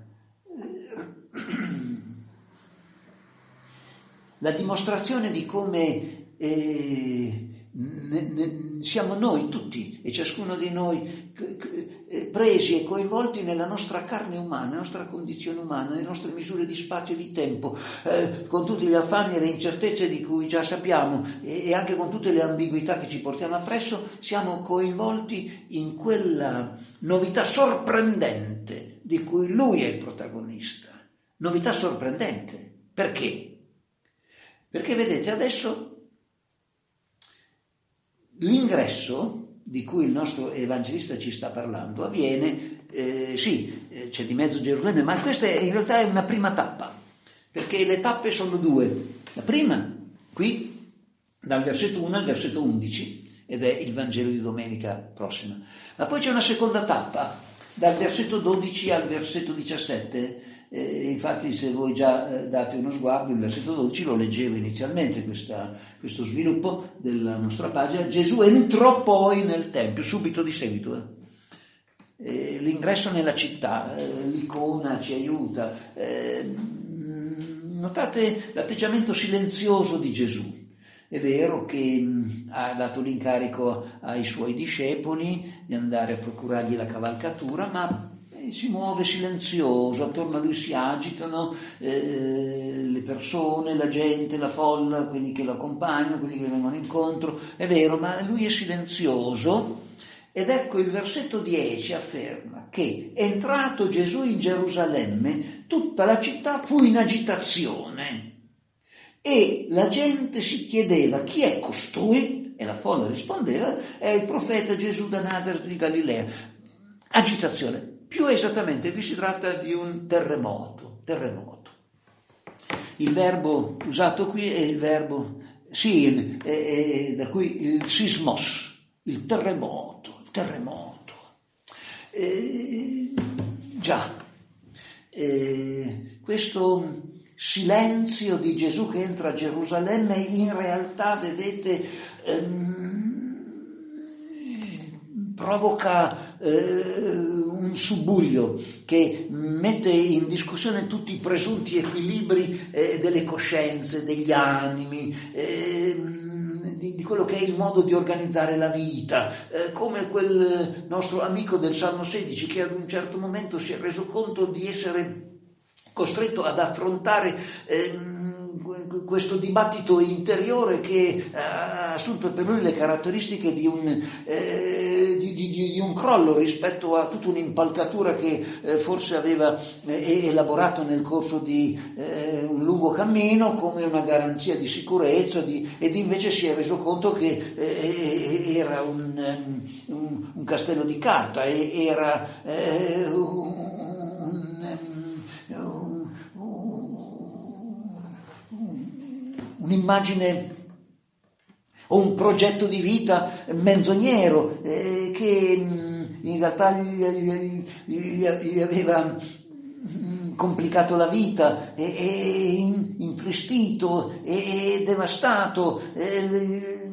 A: la dimostrazione di come eh, ne, ne, siamo noi tutti e ciascuno di noi presi e coinvolti nella nostra carne umana, nella nostra condizione umana, nelle nostre misure di spazio e di tempo, eh, con tutti gli affanni e le incertezze di cui già sappiamo e, e anche con tutte le ambiguità che ci portiamo appresso, siamo coinvolti in quella novità sorprendente di cui lui è il protagonista. Novità sorprendente. Perché? Perché vedete, adesso l'ingresso di cui il nostro evangelista ci sta parlando avviene, eh, sì, eh, c'è di mezzo Gerusalemme, ma questa è, in realtà è una prima tappa, perché le tappe sono due. La prima, qui, dal versetto uno al versetto undici, ed è il Vangelo di domenica prossima. Ma poi c'è una seconda tappa, dal versetto dodici al versetto diciassette. Eh, infatti se voi già eh, date uno sguardo, il versetto dodici lo leggevo inizialmente, questa, questo sviluppo della nostra pagina. Gesù entrò poi nel Tempio, subito di seguito. Eh. Eh, l'ingresso nella città, eh, l'icona ci aiuta. Eh, notate l'atteggiamento silenzioso di Gesù. È vero che mh, ha dato l'incarico ai suoi discepoli di andare a procurargli la cavalcatura, ma si muove silenzioso, attorno a lui si agitano eh, le persone, la gente, la folla, quelli che lo accompagnano, quelli che vengono incontro, è vero, ma lui è silenzioso. Ed ecco il versetto dieci afferma che entrato Gesù in Gerusalemme, tutta la città fu in agitazione e la gente si chiedeva: chi è costui? E la folla rispondeva: è il profeta Gesù da Nazaret di Galilea. Agitazione. Più esattamente qui si tratta di un terremoto, terremoto. Il verbo usato qui è il verbo, sì, è, è, da cui il sismos, il terremoto, il terremoto. Eh, già, eh, questo silenzio di Gesù che entra a Gerusalemme in realtà, vedete, ehm, provoca eh, un subbuglio che mette in discussione tutti i presunti equilibri eh, delle coscienze, degli animi, eh, di, di quello che è il modo di organizzare la vita, eh, come quel nostro amico del Salmo sedici che ad un certo momento si è reso conto di essere costretto ad affrontare eh, questo dibattito interiore che ha assunto per lui le caratteristiche di un, eh, di, di, di un crollo rispetto a tutta un'impalcatura che eh, forse aveva eh, elaborato nel corso di eh, un lungo cammino come una garanzia di sicurezza, di, ed invece si è reso conto che eh, era un, un, un castello di carta, e era eh, un, un'immagine o un progetto di vita menzognero eh, che in realtà gli, gli, gli, gli aveva complicato la vita e, e intristito e, e devastato eh, le,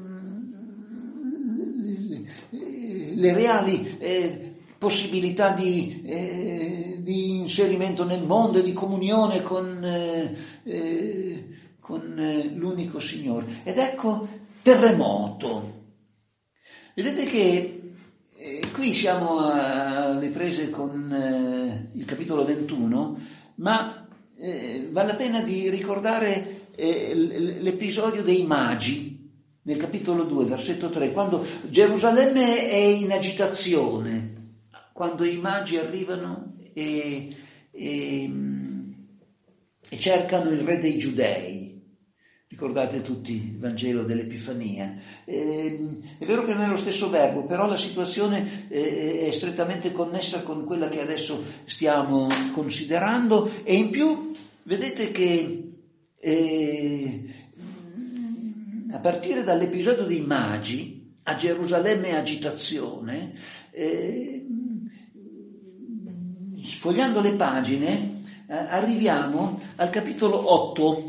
A: le reali eh, possibilità di, eh, di inserimento nel mondo e di comunione con eh, eh, con eh, l'unico Signore. Ed ecco, terremoto. Vedete che eh, qui siamo alle prese con eh, il capitolo ventuno, ma eh, vale la pena di ricordare eh, l'episodio dei magi, nel capitolo due, versetto tre, quando Gerusalemme è in agitazione, quando i magi arrivano e, e, e cercano il re dei Giudei. Ricordate tutti il Vangelo dell'Epifania. Eh, è vero che non è lo stesso verbo, però la situazione eh, è strettamente connessa con quella che adesso stiamo considerando, e in più vedete che eh, a partire dall'episodio dei magi, a Gerusalemme agitazione, eh, sfogliando le pagine eh, arriviamo al capitolo otto.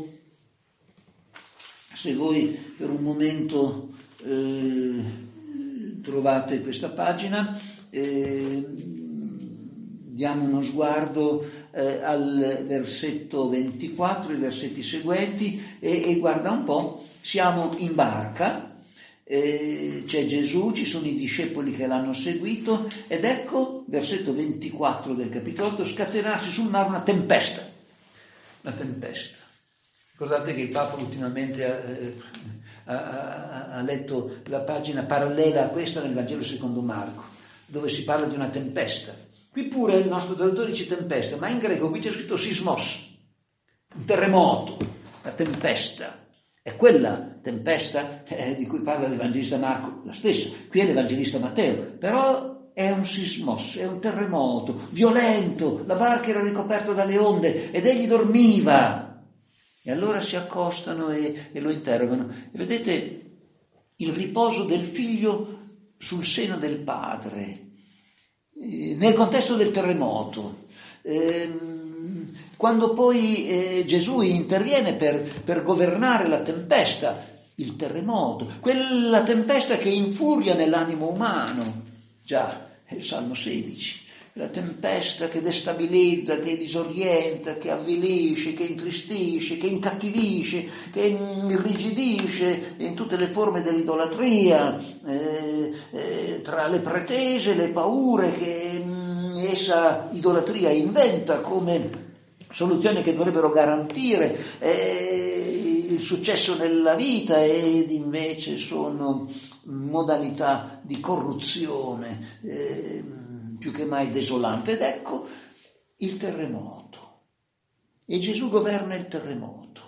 A: Se voi per un momento eh, trovate questa pagina, eh, diamo uno sguardo eh, al versetto ventiquattro, i versetti seguenti, e, e guarda un po', siamo in barca, eh, c'è Gesù, ci sono i discepoli che l'hanno seguito, ed ecco, versetto ventiquattro del capitolo otto, scatenarsi sul mare una tempesta, una tempesta. Ricordate che il Papa ultimamente ha, ha, ha letto la pagina parallela a questa nel Vangelo secondo Marco, dove si parla di una tempesta. Qui pure il nostro traduttore dice tempesta, ma in greco qui c'è scritto sismos, un terremoto, la tempesta. È quella tempesta eh, di cui parla l'Evangelista Marco, la stessa. Qui è l'Evangelista Matteo, però è un sismos, è un terremoto violento, la barca era ricoperta dalle onde ed egli dormiva. E allora si accostano e, e lo interrogano. E vedete il riposo del figlio sul seno del padre, eh, nel contesto del terremoto. Eh, quando poi eh, Gesù interviene per, per governare la tempesta, il terremoto, quella tempesta che infuria nell'animo umano. Già, è il Salmo sedici. La tempesta che destabilizza, che disorienta, che avvilisce, che intristisce, che incattivisce, che irrigidisce in tutte le forme dell'idolatria, eh, eh, tra le pretese, le paure che mh, essa idolatria inventa come soluzioni che dovrebbero garantire eh, il successo nella vita, ed invece sono modalità di corruzione eh, più che mai desolante. Ed ecco il terremoto, e Gesù governa il terremoto.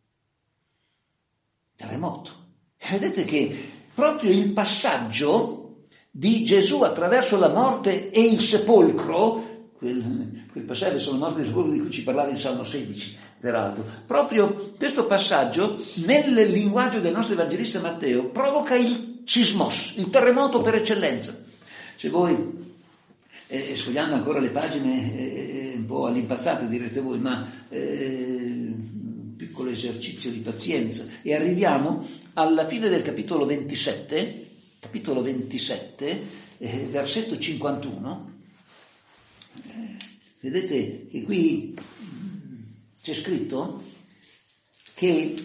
A: Terremoto. E vedete che proprio il passaggio di Gesù attraverso la morte e il sepolcro, quel, quel passaggio sulla morte e il sepolcro di cui ci parlava in Salmo sedici, peraltro, proprio questo passaggio nel linguaggio del nostro evangelista Matteo provoca il sismos, il terremoto per eccellenza. Se voi E sfogliando ancora le pagine eh, un po' all'impazzata direte voi, ma eh, un piccolo esercizio di pazienza, e arriviamo alla fine del capitolo ventisette, capitolo ventisette, eh, versetto cinquantuno. Eh, vedete che qui c'è scritto che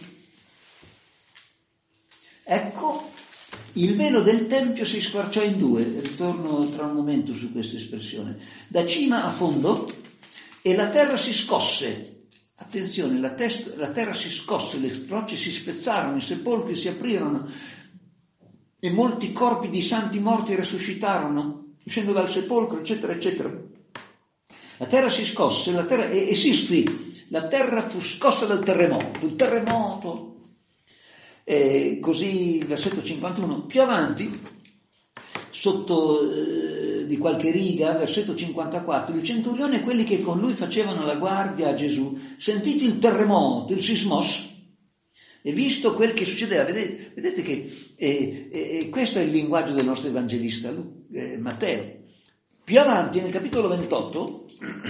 A: ecco il velo del tempio si squarciò in due, ritorno tra un momento su questa espressione, da cima a fondo, e la terra si scosse. Attenzione, la, test, la terra si scosse, le rocce si spezzarono, i sepolcri si aprirono e molti corpi di santi morti resuscitarono, uscendo dal sepolcro, eccetera, eccetera. La terra si scosse, la terra, e, e sì, sì, la terra fu scossa dal terremoto, il terremoto. E così il versetto cinquantuno, più avanti, sotto eh, di qualche riga, versetto cinquantaquattro, il centurione e quelli che con lui facevano la guardia a Gesù, sentito il terremoto, il sismos, e visto quel che succedeva, vedete, vedete che eh, eh, questo è il linguaggio del nostro evangelista eh, Matteo. Più avanti, nel capitolo ventotto,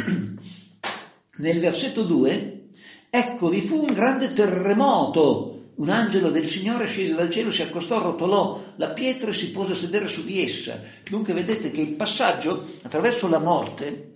A: nel versetto due, ecco, vi fu un grande terremoto. Un angelo del Signore scese dal cielo, si accostò, rotolò la pietra e si pose a sedere su di essa. Dunque vedete che il passaggio attraverso la morte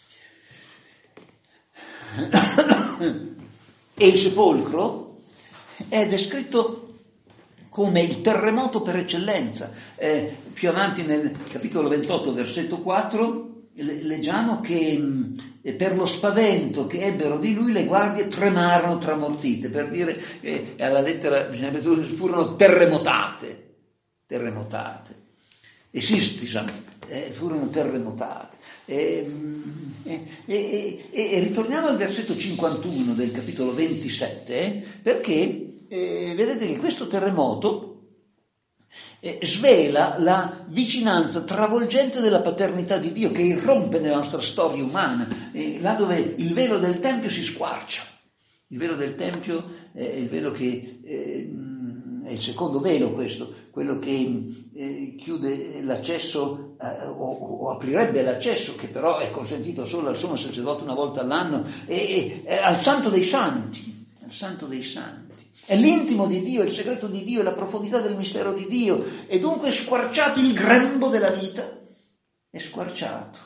A: e il sepolcro è descritto come il terremoto per eccellenza. Eh, più avanti nel capitolo ventotto, versetto quattro, leggiamo che per lo spavento che ebbero di lui le guardie tremarono tramortite, per dire che alla lettera furono terremotate, terremotate, esistisano, eh, furono terremotate. E, e, e, e, e ritorniamo al versetto cinquantuno del capitolo ventisette, eh, perché eh, vedete che questo terremoto Eh, svela la vicinanza travolgente della paternità di Dio che irrompe nella nostra storia umana, eh, là dove il velo del Tempio si squarcia. Il velo del Tempio è il velo che eh, è il secondo velo, questo, quello che eh, chiude l'accesso eh, o, o aprirebbe l'accesso, che però è consentito solo al sommo sacerdote una volta all'anno, e, e, al Santo dei Santi, al Santo dei Santi. È l'intimo di Dio, il segreto di Dio, è la profondità del mistero di Dio, e dunque è squarciato il grembo della vita, è squarciato.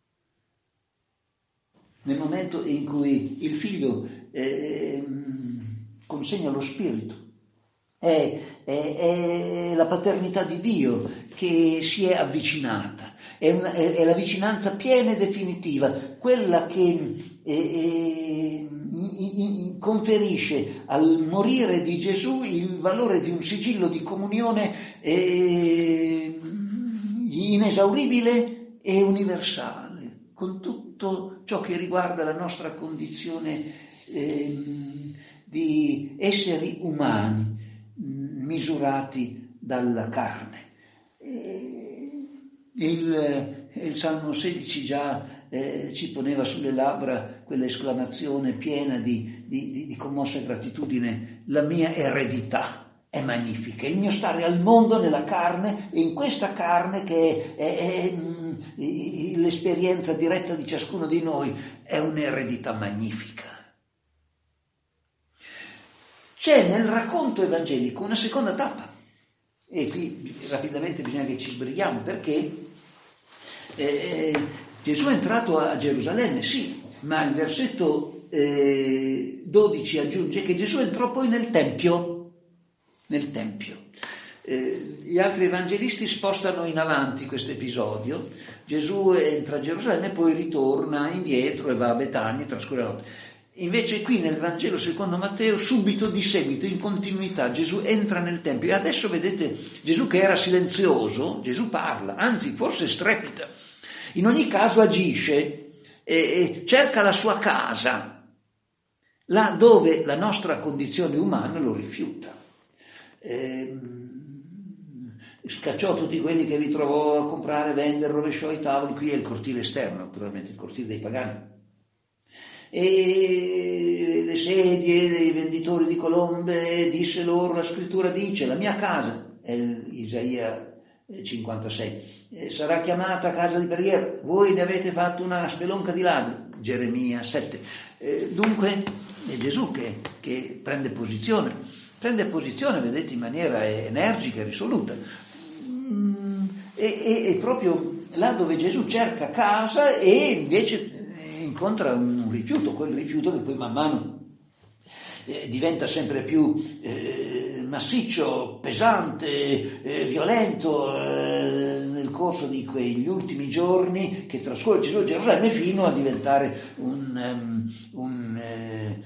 A: Nel momento in cui il figlio eh, consegna lo spirito, è, è, è la paternità di Dio che si è avvicinata, è, una, è, è la vicinanza piena e definitiva, quella che eh, conferisce al morire di Gesù il valore di un sigillo di comunione eh, inesauribile e universale, con tutto ciò che riguarda la nostra condizione eh, di esseri umani misurati dalla carne. Il, il Salmo sedici già eh, ci poneva sulle labbra quell'esclamazione piena di, di, di, di commossa gratitudine: la mia eredità è magnifica, il mio stare al mondo nella carne, e in questa carne che è, è, è mh, l'esperienza diretta di ciascuno di noi, è un'eredità magnifica. C'è nel racconto evangelico una seconda tappa, e qui rapidamente bisogna che ci sbrighiamo, perché eh, Gesù è entrato a Gerusalemme, sì, ma il versetto eh, dodici aggiunge che Gesù entrò poi nel Tempio, nel Tempio. Eh, gli altri evangelisti spostano in avanti questo episodio. Gesù entra a Gerusalemme, poi ritorna indietro e va a Betania e trascorre la notte. Invece qui nel Vangelo secondo Matteo, subito di seguito, in continuità, Gesù entra nel Tempio. E adesso vedete Gesù che era silenzioso, Gesù parla, anzi forse strepita. In ogni caso agisce e cerca la sua casa, là dove la nostra condizione umana lo rifiuta. Eh, scacciò tutti quelli che vi trovò a comprare, vendere, rovesciò i tavoli. Qui è il cortile esterno, naturalmente, il cortile dei pagani. E le sedie dei venditori di colombe, disse loro, la scrittura dice, la mia casa, è Isaia cinquantasei, sarà chiamata casa di preghiera, voi ne avete fatto una spelonca di ladri, Geremia sette. Eh, dunque è Gesù che, che prende posizione, prende posizione, vedete, in maniera energica e risoluta. Mm, e, e, e proprio là dove Gesù cerca casa e invece incontra un rifiuto, quel rifiuto che poi man mano eh, diventa sempre più eh, massiccio, pesante, eh, violento eh, nel corso di quegli ultimi giorni che trascorre Gesù a Gerusalemme, fino a diventare un, um, un, eh,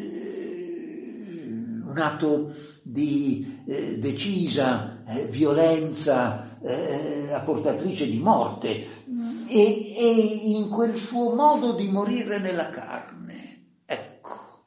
A: eh, un atto di eh, decisa eh, violenza eh, apportatrice di morte. E, e in quel suo modo di morire nella carne, ecco,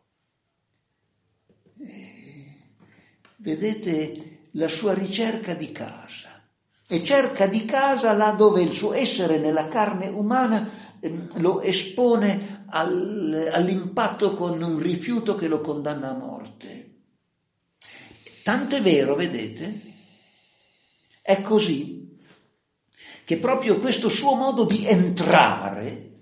A: e, vedete la sua ricerca di casa, e cerca di casa là dove il suo essere nella carne umana eh, lo espone al, all'impatto con un rifiuto che lo condanna a morte. Tant'è vero, vedete, è così che proprio questo suo modo di entrare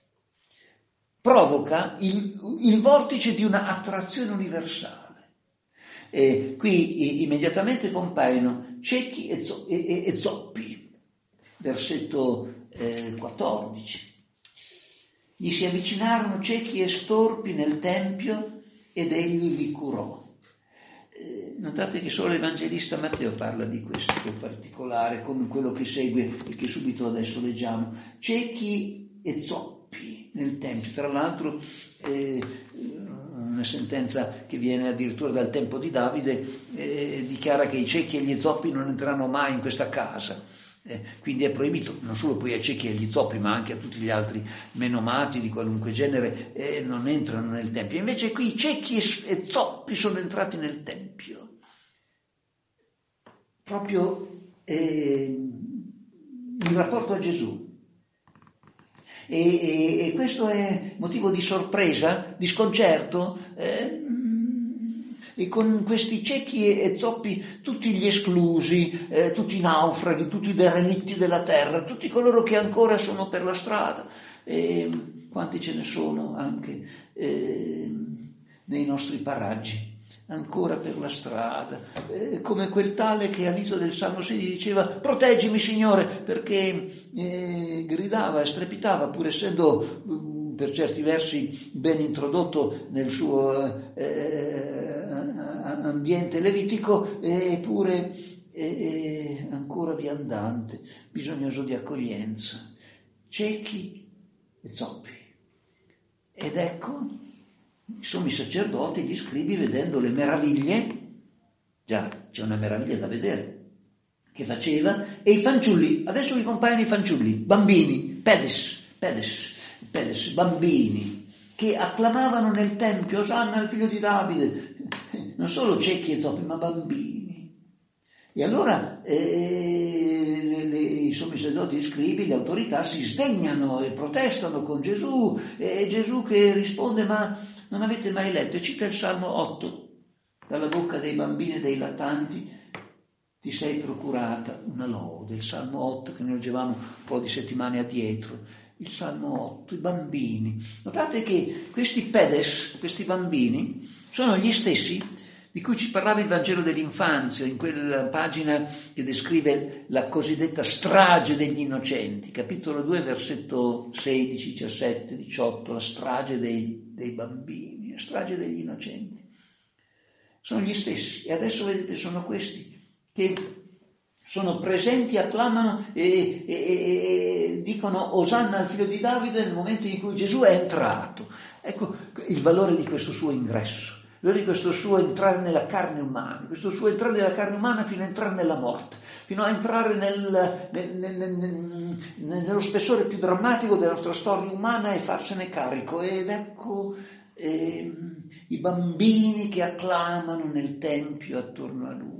A: provoca il, il vortice di una attrazione universale. E qui immediatamente compaiono ciechi e, zo- e, e zoppi, versetto eh, quattordici. Gli si avvicinarono ciechi e storpi nel tempio ed egli li curò. Notate che solo l'Evangelista Matteo parla di questo particolare, come quello che segue e che subito adesso leggiamo. Ciechi e zoppi nel Tempio. Tra l'altro eh, una sentenza che viene addirittura dal tempo di Davide eh, dichiara che i ciechi e gli zoppi non entreranno mai in questa casa. Eh, quindi è proibito non solo poi ai ciechi e agli zoppi, ma anche a tutti gli altri menomati di qualunque genere, eh, non entrano nel Tempio. Invece qui i ciechi e, e zoppi sono entrati nel Tempio, proprio eh, in rapporto a Gesù. E, e, e questo è motivo di sorpresa, di sconcerto, eh, e con questi ciechi e zoppi tutti gli esclusi, eh, tutti i naufraghi, tutti i derelitti della terra, tutti coloro che ancora sono per la strada, e quanti ce ne sono anche eh, nei nostri paraggi, ancora per la strada, eh, come quel tale che all'inizio del Salmo sedici diceva proteggimi Signore, perché eh, gridava e strepitava, pur essendo per certi versi ben introdotto nel suo eh, ambiente levitico, eppure eh, ancora viandante, bisognoso di accoglienza, ciechi e zoppi. Ed ecco, i sommi sacerdoti, gli scribi, vedendo le meraviglie, già c'è una meraviglia da vedere, che faceva, e i fanciulli, adesso vi compaiono i fanciulli, bambini, pedes, pedes, pedes, bambini, che acclamavano nel Tempio, Osanna il figlio di Davide, non solo ciechi e zoppi, ma bambini. E allora eh, le, le, i sommi sacerdoti, i scribi, le autorità si sdegnano e protestano con Gesù, e Gesù che risponde, ma non avete mai letto? E cita il Salmo otto, dalla bocca dei bambini e dei lattanti ti sei procurata una lode. Il Salmo otto che noi leggevamo un po' di settimane addietro. Il Salmo otto, i bambini. Notate che questi pedes, questi bambini, sono gli stessi di cui ci parlava il Vangelo dell'infanzia, in quella pagina che descrive la cosiddetta strage degli innocenti, capitolo due, versetto sedici, diciassette, diciotto, la strage dei, dei bambini, la strage degli innocenti. Sono gli stessi, e adesso vedete sono questi che sono presenti, acclamano e, e, e dicono Osanna al figlio di Davide nel momento in cui Gesù è entrato. Ecco il valore di questo suo ingresso, il valore di questo suo entrare nella carne umana, questo suo entrare nella carne umana fino a entrare nella morte, fino a entrare nel, nel, nel, nel, nello spessore più drammatico della nostra storia umana e farsene carico. Ed ecco eh, i bambini che acclamano nel Tempio attorno a lui.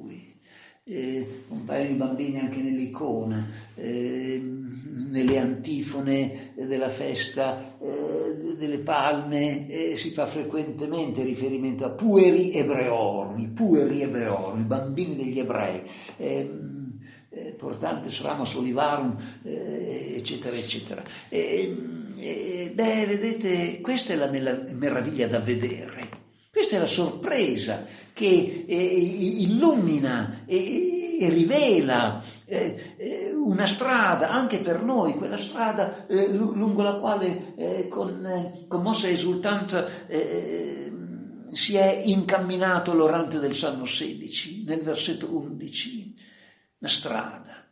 A: Eh, compaiono i bambini anche nell'icona, eh, nelle antifone della festa eh, delle palme, eh, si fa frequentemente riferimento a pueri ebreorum, pueri ebreorum, i bambini degli ebrei, eh, eh, portantes ramos olivarum, eh, eccetera, eccetera. Eh, eh, beh, vedete, questa è la meraviglia da vedere. Questa è la sorpresa che eh, illumina e, e rivela eh, una strada anche per noi, quella strada eh, lungo la quale eh, con eh, commossa esultanza eh, si è incamminato l'orante del Salmo sedici, nel versetto undici, la strada.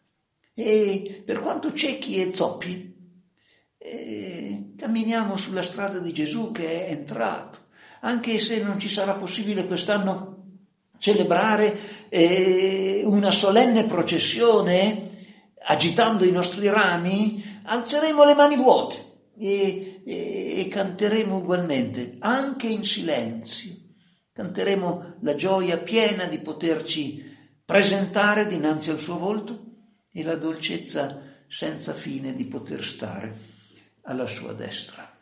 A: E per quanto ciechi e zoppi, eh, camminiamo sulla strada di Gesù che è entrato. Anche se non ci sarà possibile quest'anno celebrare eh, una solenne processione agitando i nostri rami, alzeremo le mani vuote e, e, e canteremo ugualmente, anche in silenzio. Canteremo la gioia piena di poterci presentare dinanzi al suo volto e la dolcezza senza fine di poter stare alla sua destra.